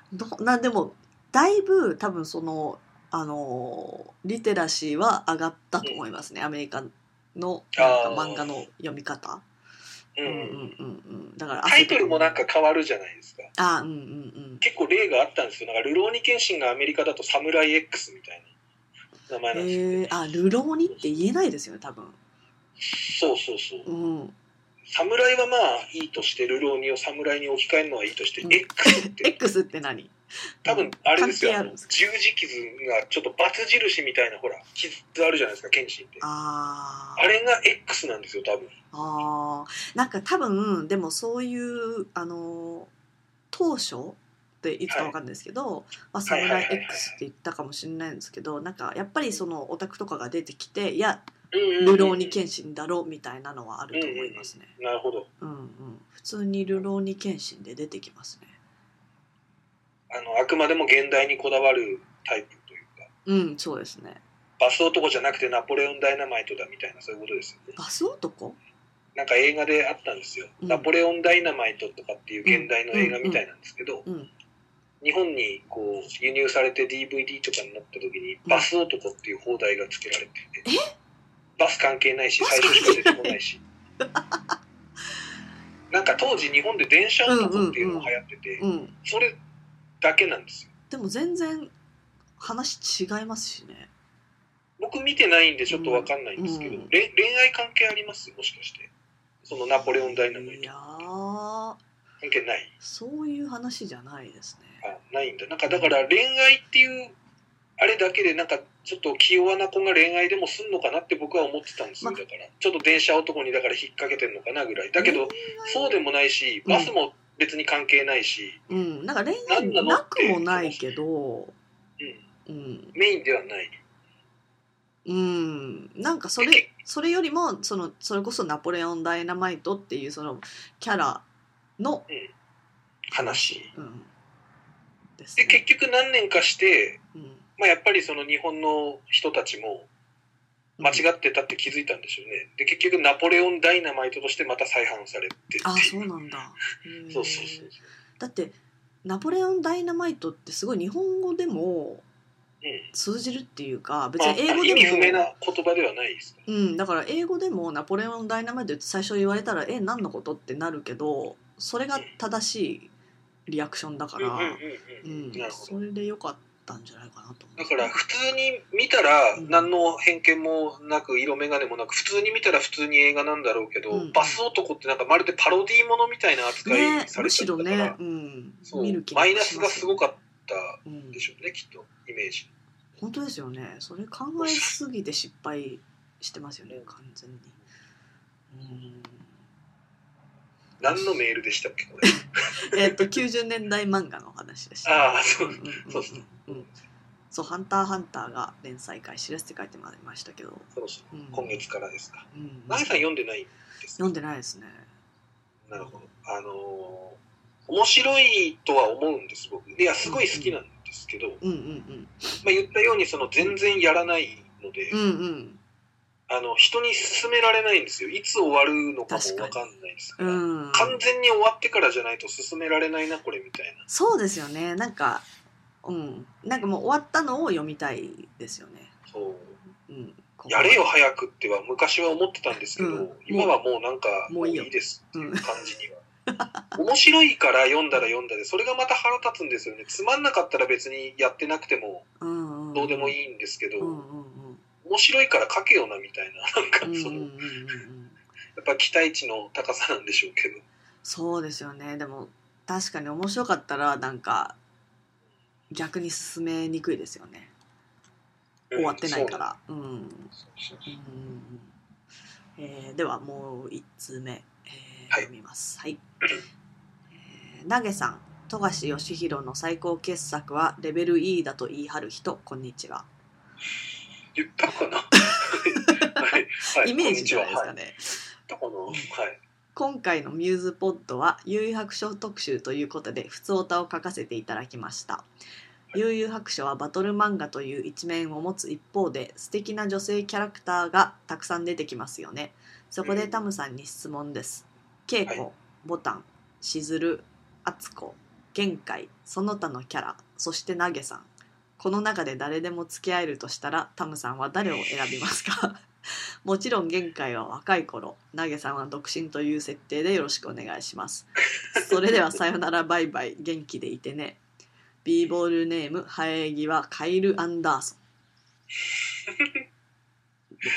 どなでもだいぶ多分そのあのリテラシーは上がったと思いますね、うん、アメリカのなんか漫画の読み方。 うんうんうんうん、だからタイトルもなんか変わるじゃないですか。 あ、うんうんうん、 結構例があったんですよ。なんかルローニケンシンがアメリカだとサムライ X みたいな名前なんですよ、ね。 えー、あ、ルローニって言えないですよね多分。 そうそうそう、 うん、 侍はまあいいとしてルローニを侍に置き換えるのはいいとして、うん、X って X って何？ 多分あれですよ、あの十字傷がちょっとバツ印みたいなほら傷あるじゃないですか、剣心って。ああれが X なんですよ多分。 ああ、なんか多分でもそういうあの当初っていつかわかんないですけど、はい、まあ、サムライ X って言ったかもしれないんですけど、なんかやっぱりそのオタクとかが出てきて、いやルローニケンシンだろうみたいなのはあると思いますね。 うんうん、なるほど。 うんうん、普通にルローニケンシンで出てきますね。 あのあくまでも現代にこだわるタイプというか。 うん、そうですね。 バス男じゃなくてナポレオンダイナマイトだみたいなそういうことですよね。 バス男？ なんか映画であったんですよ、うん、ナポレオンダイナマイトとかっていう現代の映画みたいなんですけど、うんうんうん、日本にこう輸入されて ディーブイディー とかになった時に、うん、バス男っていう放題が付けられてて、 えバス関係ないし最初しか出てこないしなんか当時日本で電車男っていうのが流行ってて、うんうんうん、それだけなんですよ。 でも全然話違いますしね。 僕見てないんでちょっと分かんないんですけど、うんうん、恋愛関係あります？もしかしてそのナポレオンダイナマイト。いや関係ない。 そういう話じゃないですね。 あ、ないんだ。なんかだから恋愛っていうあれだけでなんかちょっと気弱な子が恋愛でもすんのかなって僕は思ってたんですよ、ま、だからちょっと電車男にだから引っ掛けてんのかなぐらいだけど、そうでもないしバスも別に関係ないし、 うん、うん、なんか恋愛なくもないけど、うんうん、メインではない。 うん、なんかそれそれよりもそのそれこそナポレオンダイナマイトっていうそのキャラの話、 うん、 ですね。で結局何年かして、うん、まあ、やっぱりその日本の人たちも間違ってたって気づいたんでしょうね。で結局ナポレオンダイナマイトとしてまた再販されてっていう。 あ、そうなんだ。 そうそうそう。 だってナポレオンダイナマイトってすごい日本語でも通じるっていうか、別に英語でも、まあ、意味不明な言葉ではないですか、 うん、だから英語でもナポレオンダイナマイトって最初言われたらえ何のことってなるけど、それが正しいリアクションだから、それでよかったんじゃないかなと思う。 だから普通に見たら何の偏見もなく色眼鏡もなく普通に見たら普通に映画なんだろうけど、うん、バス男ってなんかまるでパロディーものみたいな扱いされちゃったから、ね、むしろね、うん、そう見る気がします。マイナスがすごかったんでしょうね、うん、きっとイメージ。 本当ですよね。それ考えすぎて失敗してますよね、完全に。うん、 何のメールでしたっけこれ。えっときゅうじゅうねんだい漫画の話でした、ね。 ああ、そうそうそう。 そう、ハンターハンターが連載開始ですって書いてまいりましたけど。 そうそう、うん、今月からですか。うん、ナギさん読んでないんですか？ 読んでないですね。 なるほど。あのー、面白いとは思うんです僕。いやすごい好きなんですけど、うんうんうん、まあ言ったようにその全然やらないので、うんうん、あの人に勧められないんですよ。いつ終わるのかも分かんないですから、うん、完全に終わってからじゃないと勧められないなこれみたいな。 そうですよね。なんか、うん、なんかもう終わったのを読みたいですよね。 そう、うん、ここやれよ早くっては昔は思ってたんですけど、うん、今はもうなんかもういいですっていう感じには。面白いから読んだら読んだでそれがまた腹立つんですよね。つまんなかったら別にやってなくてもどうでもいいんですけど、うんうんうん、面白いから書けよなみたいな、なんかその、うんうんうんうん、やっぱ期待値の高さなんでしょうけど。 そうですよね。でも確かに面白かったらなんか逆に進めにくいですよね、終わってないから。ではもういちつうめ、えーはい、読みます。はい、えー、投げさん、富樫義弘の最高傑作はレベル E だと言い張る人、こんにちは。 言ったかなはい、はい、 イメージじゃないですかね。 はい、 今回のミューズポッドは悠々白書特集ということでふつおたを書かせていただきました。悠々白書はバトル漫画という一面を持つ一方で素敵な女性キャラクターがたくさん出てきますよね。そこでタムさんに質問です。ケイコ、ボタン、しずる、あつこ、 玄海、その他のキャラ、そしてナゲさん。この中で誰でも付き合えるとしたらタムさんは誰を選びますか？もちろん玄海は若い頃、ナゲさんは独身という設定でよろしくお願いします。それではさよならバイバイ、元気でいてね。 B ボールネーム生え際カイル・アンダーソンです。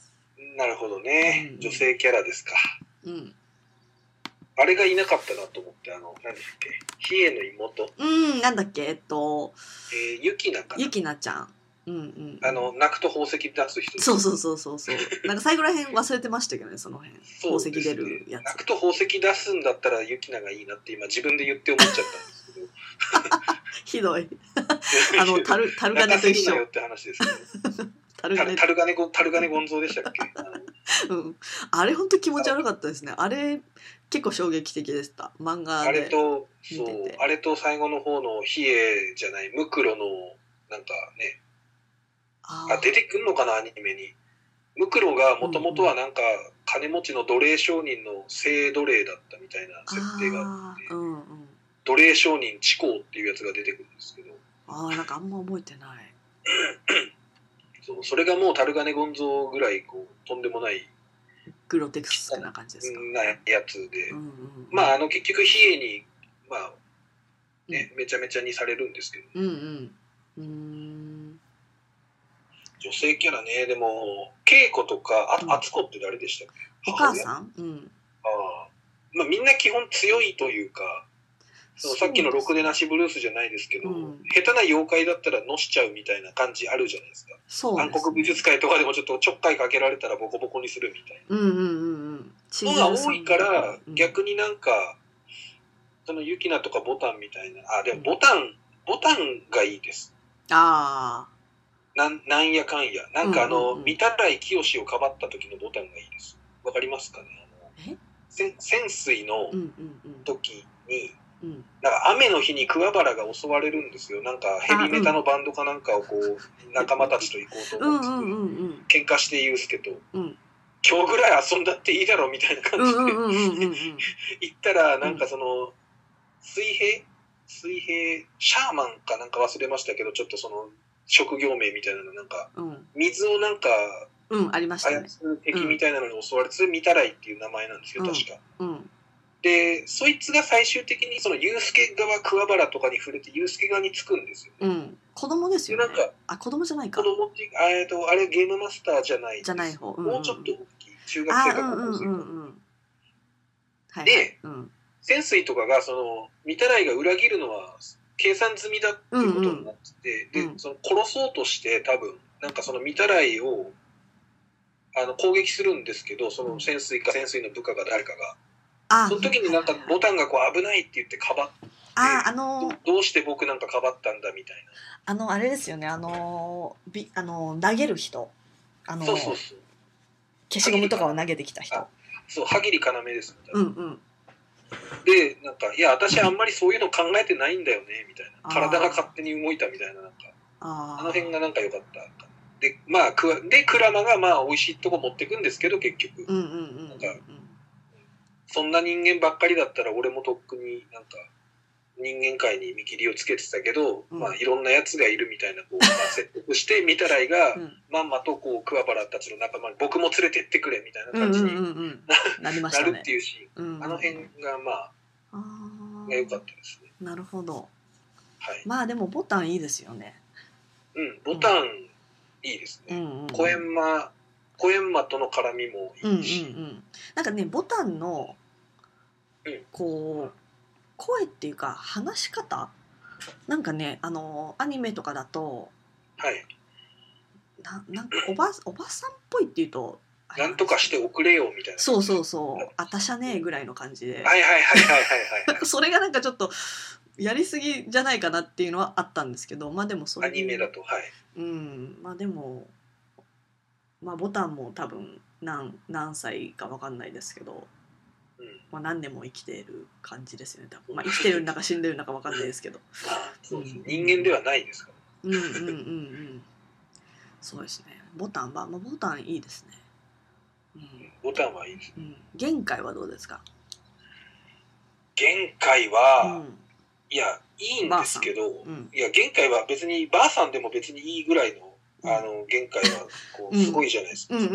なるほどね、うん、女性キャラですか。 うん、 あれがいなかったなと思って、あの何だっけ、ヒエの妹、 うんなんだっけ、えっと、 えー、ユキナかな、 ユキナちゃん、うんうん、 あの泣くと宝石出す人。 そうそうそうそうそうなんか最後らへん忘れてましたけどね、その辺。宝石出るやつ、 泣くと宝石出すんだったらユキナがいいなって今自分で言って思っちゃったんですけどひどいあのタルタルガネと一緒。泣かせるなよって話ですねタルガネタルガネゴタルガネゴンゾーでしたっけ？ うん、あれ本当気持ち悪かったですね。あれ結構衝撃的でした。漫画であれとそうあれと最後の方のヒエじゃないムクロのなんかね、ああ出てくんのかなアニメに。ムクロがもともとはなんか金持ちの奴隷商人の性奴隷だったみたいな設定があって、 うんうん、 奴隷商人チコウっていうやつが出てくるんですけど、 ああなんかあんま覚えてないそうそれがもうタルガネゴンゾーぐらいこうとんでもないグロテクスな感じですか。 なやつで、 うんうんうん、 まああの結局ヒエにまあね、うん、めちゃめちゃにされるんですけど、 うんうん、うーん女性キャラね。でもケイコとかあとアツコって誰でしたっけ？お母さん？うん。 ああ、まあみんな基本強いというか。そのさっきのろくでなしブルースじゃないですけど、うん、下手な妖怪だったらのしちゃうみたいな感じあるじゃないですか。 そうですね、 暗黒美術界とかでもちょっとちょっかいかけられたらボコボコにするみたいな。 うんうんうんうん。 のが多いから、うん、逆になんかそのユキナとかボタンみたいな、あでもボタン、うん、ボタンがいいです。 ああ。 なんなんやかんやなんかあの、うんうんうん、御手洗清をかばった時のボタンがいいです。わかりますかね？あのえ潜水の時に。うんうんうん、なんか雨の日に桑原が襲われるんですよ。なんかヘビメタのバンドかなんかをこう仲間たちと行こうと思って、うんうんうんうん、喧嘩してユウスケと、うん、今日ぐらい遊んだっていいだろうみたいな感じで行ったらなんかその水平水平シャーマンかなんか忘れましたけど、ちょっとその職業名みたいなのなんか、うん、水をなんかうんありましたね。 操る敵みたいなのに襲われて、それ御手洗っていう名前なんですよ、確か。うんうんでそいつが最終的にそのユウスケ側桑原とかに触れてユウスケ側につくんですよ、ね、 うん、子供ですよね。 なんかあ子供じゃないか。 子供ってあれとあれゲームマスターじゃないじゃない方、 うんうん、もうちょっと大きい中学生か高校生かで、うん、潜水とかがその御手洗が裏切るのは計算済みだっていうことになってて、うんうん、でその殺そうとして多分なんかその御手洗をあの攻撃するんですけど、その潜水か潜水の部下が誰かがあその時になんかボタンがこう危ないって言ってかばって、 ああのー、 どうして僕なんかかばったんだみたいな。 あのあれですよね、あのー、びあのー、投げる人、あのー、 そうそうそう、 消しゴムとかを投げてきた人、 そう歯切り要ですみたいな。 うんうん。 でなんかいや私あんまりそういうの考えてないんだよねみたいな、体が勝手に動いたみたいな、なんか あ, あの辺がなんか良かった。でまあくでクラマがまあ美味しいとこ持ってくんですけど結局、 うんうんうんうん、なんかそんな人間ばっかりだったら俺もとっくになんか人間界に見切りをつけてたけど、うん、まあいろんなやつがいるみたいなこう、まあ、説得して御手洗が、うん、まんまとこう桑原たちの仲間に僕も連れてってくれみたいな感じに、うんうんうん、なりましたね、なるっていうシーン、うんうん、あの辺がまああが良かったですね。 なるほど、 はい、 まあでもボタンいいですよね。 うんボタン、うん、いいですね。うんうんうん、コエンマコエンマとの絡みもいいし、 うんうんうん、なんかねボタンのこう声っていうか話し方なんかね、あのアニメとかだと、 はい、 ななんかおばおばさんっぽいっていうとなんとかしておくれよみたいな、 そうそうそうあたしゃねえぐらいの感じで、はいはいはいはいはいはい、 それがなんかちょっとやりすぎじゃないかなっていうのはあったんですけど、まあでもそういうアニメだとはい、 うんまあでもまあボタンも多分何何歳か分かんないですけど、うんまあ、何年も生きている感じですよね多分、まあ、生きてるんだか死んでるんだか分かんないですけどそうです、うん、人間ではないですからうんうんうんうんそうですね。ボタンは、まあ、ボタンいいですね、 うん、ボタンはいいです、 うん、限界はどうですか？ 限界は、 いやいいんですけど、うん、いや限界は別にばあさんでも別にいいぐらいの、うん、あの限界はこうすごいじゃないですか、うん、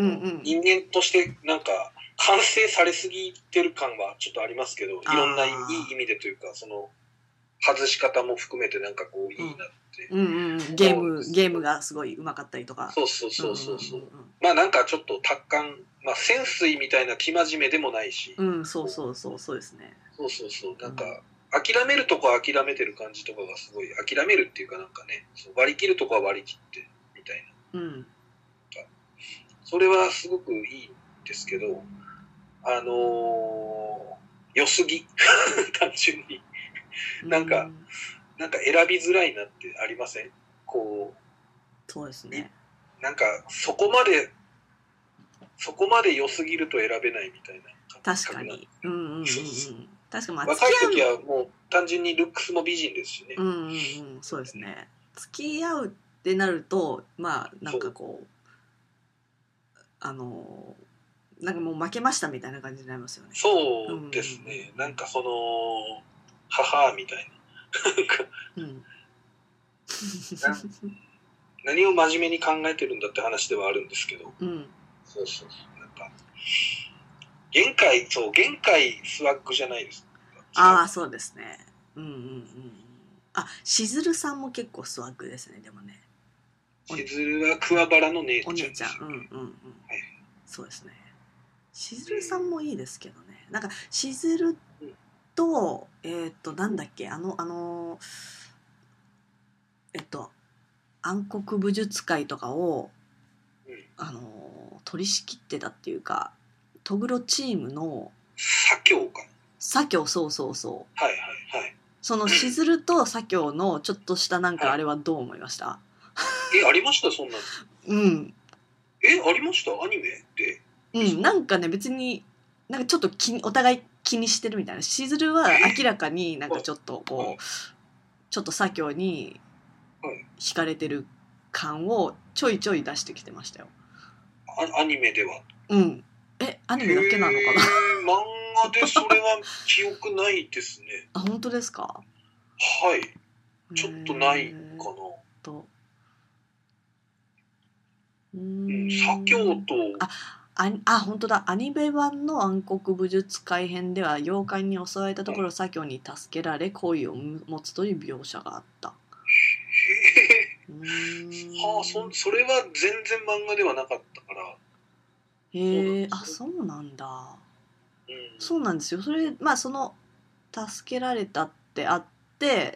人間としてなんか完成されすぎてる感はちょっとありますけど、いろんないい意味でというか、その外し方も含めてなんかこういいなって、 うんうんうん、ゲームゲームがすごい上手かったりとか、 そうそうそうそうそう、うんうんうん、まあなんかちょっと達観、まあ潜水みたいな生真面目でもないし、 うん、そうそうそうそうですね、 そうそうそう、なんか、うん、諦めるとこは諦めてる感じとかがすごい、諦めるっていうかなんかね、割り切るとこは割り切ってみたいな、うん、それはすごくいいんですけど、あのー、良すぎ単純になんか、うん、なんか選びづらいなってありません？こう、 そうですね、 なんかそこまでそこまで良すぎると選べないみたいな。 確かに、うんうんうんうん、確かに、まあ、 若い時はもう単純にルックスも美人ですしね。 うんうんうん、そうですね。付き合うってなると、まあなんかこう、あのなんかもう負けましたみたいな感じになりますよね。 そうですね。うん、なんかその母みたいな。うん、な何を真面目に考えてるんだって話ではあるんですけど。うん、そうそうそう。なんか限界、そう限界スワッグじゃないですか。 ああ、そうですね。うんうんうん。あ、しずるさんも結構スワッグですね、でもね。 しずるは桑原の姉ちゃん。お姉ちゃん、うんうんうん。はい、そうですね。しずるさんもいいですけどね。なんかしずると、えー、っとなんだっけ、あのあのえっと暗黒武術会とかを、うん、あの取り仕切ってたっていうか、トグロチームの左京か。 左京、そうそうそう。 はいはいはい。 そのしずると左京のちょっとしたなんかあれはどう思いました？はい、 え、ありましたそんなの？うん。え、ありましたアニメで？ うん、なんかね別になんかちょっと気お互い気にしてるみたいな。しずるは明らかになんかちょっとこう、はい、ちょっと左京に惹かれてる感をちょいちょい出してきてましたよ。 アニメでは？ うん。え、アニメだけなのかな？ 漫画でそれは記憶ないですね。 あ、本当ですか？ はい。ちょっとないかな。と。うん。左京と。 あ、あ、あ、本当だ。アニメ版の暗黒武術改編では妖怪に襲われたところ、左京に助けられ恋を持つという描写があった。へえ。はあ、そそれは全然漫画ではなかったから。 へえ、あ、そうなんだ。うん、そうなんですよ。それ、まあその助けられたってあって、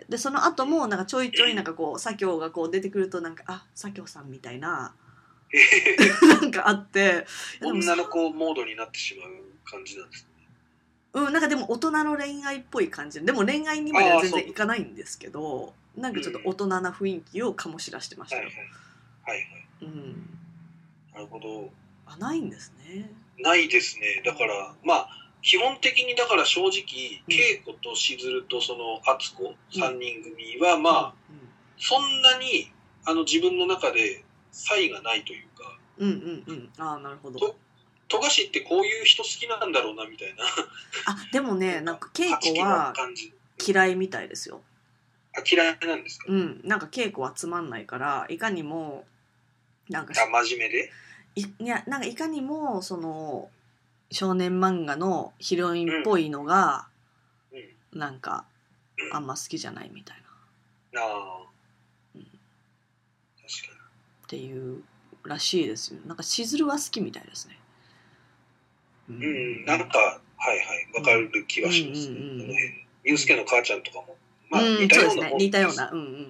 でその後もなんかちょいちょいなんかこう左京がこう出てくるとなんかあ左京さんみたいななんかあって、 女の子モードになってしまう感じなんですね。 うん、なんかでも大人の恋愛っぽい感じで、も恋愛にまでは全然いかないんですけど、なんかちょっと大人な雰囲気を醸し出してましたよ。はいはいはいはい、うん、なるほど。 あ、ないんですね。 ないですね。だからまあ基本的にだから正直、うん、恵子としずるとその敦子さんにん組はまあ、うんうん、そんなにあの自分の中で差異がないというか。 うんうんうん。ああ、なるほど。 と富樫ってこういう人好きなんだろうなみたいな。 あ、でもね、なんか恵子は嫌いみたいですよ。 あ、嫌いなんですか？ うん、なんか恵子はつまんないからいかにもなんかあ、真面目で？ い, いやなんかいかにもその少年漫画のヒロインっぽいのが、うんうん、なんかあんま好きじゃないみたいな。ああ、うん、確かに。っていうらしいですよ。なんかしずるは好きみたいですね。 うん、うん、なんかはいはいわかる気がしますね。うんうんうん、この辺ゆうすけの母ちゃんとかもまあ似たようなもんです、 ね、似たような。うんうんうんうん。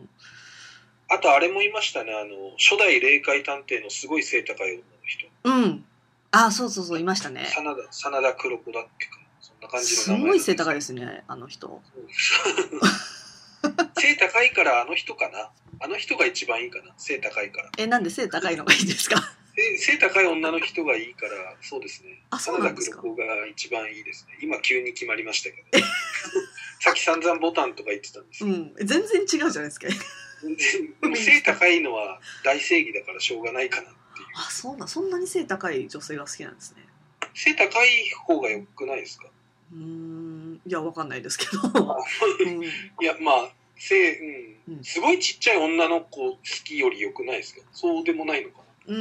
あとあれもいましたね、あの初代霊界探偵のすごい背高い女の人。 うん。あ、そうそうそういましたね。 真田真田黒子だっけか。そんな感じの名前。 すごい背高いですね、あの人。 背高いからあの人かな。あの人が一番いいかな。背高いから。 え、なんで背高いのがいいですか？ 背高い女の人がいいから、そうですね。 あ、そうなんですか。 真田黒子が一番いいですね。今急に決まりましたけど。さっき散々ボタンとか言ってたんですけど。 うん、全然違うじゃないですか。 でも背高いのは大正義だからしょうがないかなっていう。 あ、そうな、そんなに背高い女性が好きなんですね。 背高い方が良くないですか？ うーん、いやわかんないですけど、 うん、いやまあせ、うん、すごいちっちゃい女の子好きより良くないですか？そうでもないのかな。うん、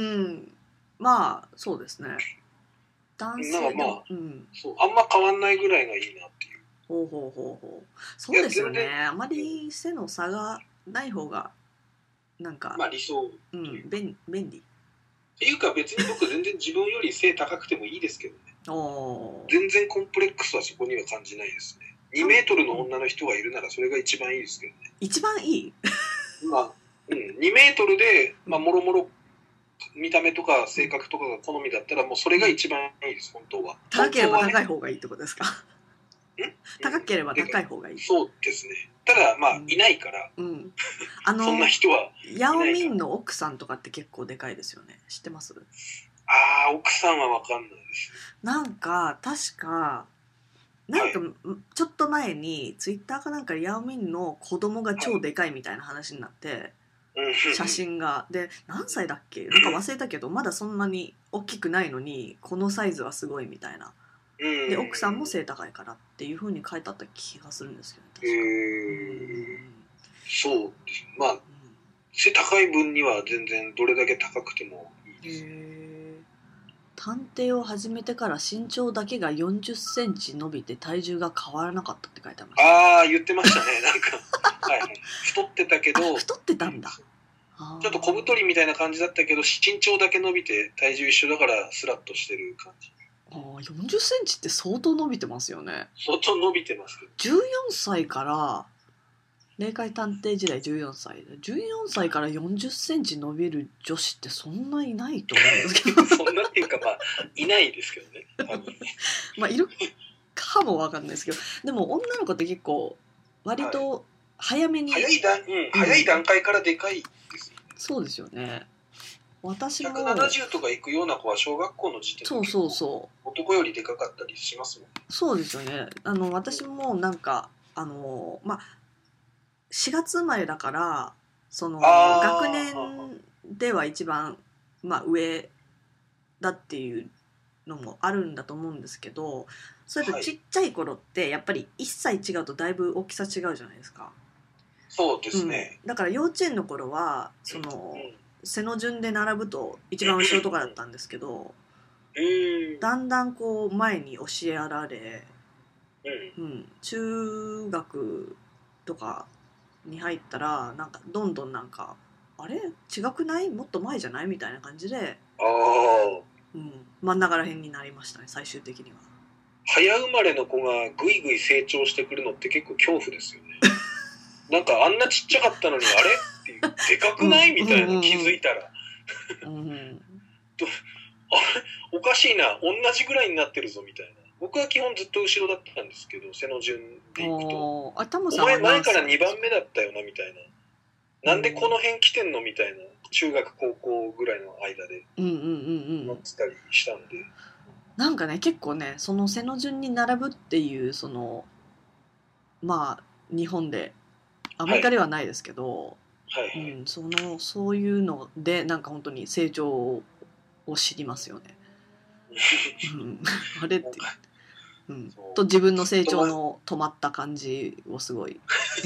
まあそうですね。男性なんかまあ、 うん、 そうあんま変わんないぐらいがいいなっていう。 ほうほうほうほう。そうですよね。あまり背の差がない方がなんか、 まあ理想という、うん、便便利。 っていうか別に僕全然自分より背高くてもいいですけどね。全然コンプレックスはそこには感じないですね。にメートルの女の人がいるならそれが一番いいですけどね。 一番いいまあ、うん、にメートルで、まあ、もろもろ見た目とか性格とかが好みだったらもうそれが一番いいです、本当は。 高ければ高い方がいいってことですか？高ければ高い方がいい。 そうですね。ただまあ、うん、いないから、うん、あのそんな人はいヤオミンの奥さんとかって結構でかいですよね。知ってます？ ああ、奥さんは分かんないです。 なんか確かなんか、はい、ちょっと前にツイッターかなんかヤオミンの子供が超でかいみたいな話になって、はい、写真がで何歳だっけなんか忘れたけどまだそんなに大きくないのにこのサイズはすごいみたいな。で奥さんも背高いからっていう風に書いてあった気がするんですけど、ね、確か、 えー、そうですまあ、うん、背高い分には全然どれだけ高くてもいいです、 えー、探偵を始めてから身長だけがよんじゅっセンチ伸びて体重が変わらなかったって書いてありました、 ね、ああ言ってましたねなんか、はいはい、太ってたけど太ってたんだ、 ちょっと小太りみたいな感じだったけど身長だけ伸びて体重一緒だからスラッとしてる感じ。 あよんじゅっセンチって相当伸びてますよね。 相当伸びてますけどじゅうよんさいから霊界探偵時代じゅうよんさいでじゅうよんさいからよんじゅっセンチ伸びる女子ってそんないないと思うんですけどそんなっていうかまあいないですけどね多分ねまあいるかもわかんないですけどでも女の子って結構割と早めに、 はい、早い段、うん、早い段階からでかいですよね、 うん、そうですよね。私もひゃくななじゅうとかいくような子は小学校の時点でそうそうそう男よりでかかったりしますもんね。 そうですよね。あの私もなんかあのまあしがつ生まれだからその学年では一番、まあ、上だっていうのもあるんだと思うんですけどそれとちっちゃい頃ってやっぱりいっさい違うとだいぶ大きさ違うじゃないですか。 そうですね、 うん、だから幼稚園の頃はその、うん背の順で並ぶと一番後ろとかだったんですけど、うん、だんだんこう前に教えられ、うんうん、中学とかに入ったらなんかどんどんなんかあれ違くないもっと前じゃないみたいな感じで、あ、うん、真ん中ら辺になりましたね最終的には。 早生まれの子がぐいぐい成長してくるのって結構恐怖ですよねなんかあんなちっちゃかったのにあれっていうでかくないみたいな気づいたらうんうん、とあれおかしいな同じぐらいになってるぞみたいな。僕は基本ずっと後ろだったんですけど背の順でいくとあお前前からにばんめだったよなみたいななんでこの辺来てんのみたいな中学高校ぐらいの間で思ってたりしたんで、うんうんうんうん、 なんかね結構ねその背の順に並ぶっていうそのまあ日本でアメリカではないですけど、はいはいはいうん、そのそういうのでなんか本当に成長を知りますよね。うん、あれって、うん、と自分の成長の止まった感じをすごい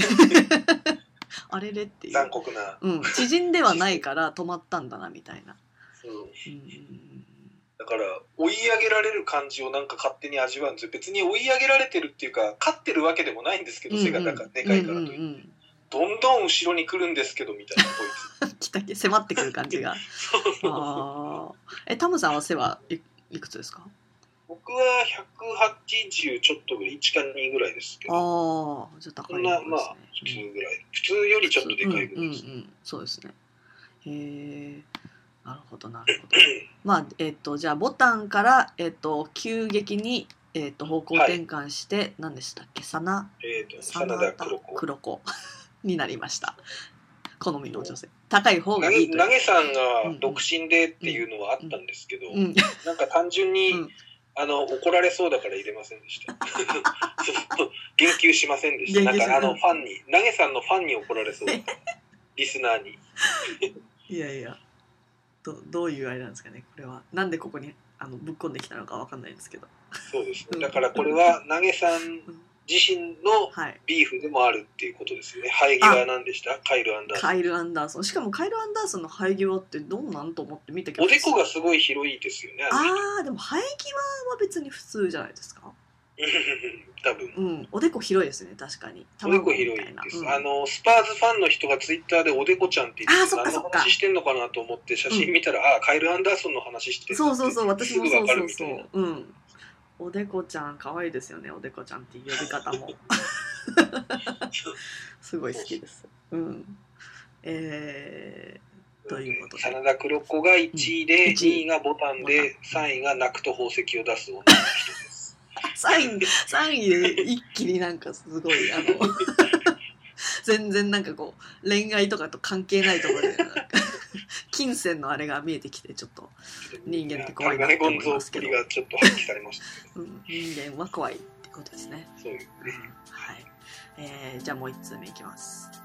あれれっていう残酷な、 うん、縮んではないから止まったんだなみたいな、うんうん、 だから追い上げられる感じをなんか勝手に味わうんですよ。別に追い上げられてるっていうか勝ってるわけでもないんですけど、うんうん、背がでかいからといって、うんうんうんどんどん後ろに来るんですけどみたいなこいつ来たっけ迫ってくる感じがあえタムさんは背はいいくつですか？ 僕はひゃくはちじゅうちょっとぐらいいちかにぐらいですけどあじゃあ高いですね。そんなまあ普通ぐらい、うん、普通よりちょっとでかいぐらいです、ねうんうんうん、 そうですねへえなるほどなるほどまあえっ、ー、とじゃあボタンから、えー、と急激に、えー、と方向転換して、はい、何でしたっけサナ、 えー、とサナダ黒子黒子になりました。好みの女性高い方がいいと投げさんが独身でっていうのはあったんですけど、うんうん、なんか単純に、うん、あの怒られそうだから入れませんでした言及しませんでした。なんかあのファンに投げさんのファンに怒られそうだリスナーにいやいや ど, どういうあれなんですかねこれはなんでここにあのぶっこんできたのかわかんないですけどそうですね。だからこれは投げさん自身のビーフでもあるっていうことですよね。生え際は何でした？カイル・アンダーソン。 カイル・アンダーソン。しかもカイル・アンダーソンの生え際ってどうなんと思って見たけど。 おでこがすごい広いですよね。 ああ、でも生え際は別に普通じゃないですか。 多分。 うん、おでこ広いですね、確かに。 おでこ広いです、うん。あの、スパーズファンの人がツイッターでおでこちゃんって言って、何の話してんのかなと思って写真見たら、うん、ああ、カイル・アンダーソンの話してるって。 そうそうそう、私もそうそうそう。うん。おでこちゃん、可愛いですよね、おでこちゃんっていう呼び方も。すごい好きです。うん。えー、ということで。 真田黒子がいちいで、うん、にいがボタンで、さんいが泣くと宝石を出す女の人です。 さんい、さんいで一気になんかすごい、あの、全然なんかこう、恋愛とかと関係ないところで、なんか金銭のあれが見えてきて、ちょっと人間って怖いなって思いますけど。 がちょっと発揮されましたけど、うん、人間は怖いってことですね。 そうですね。 はい。えー、じゃあもう一通目いきます。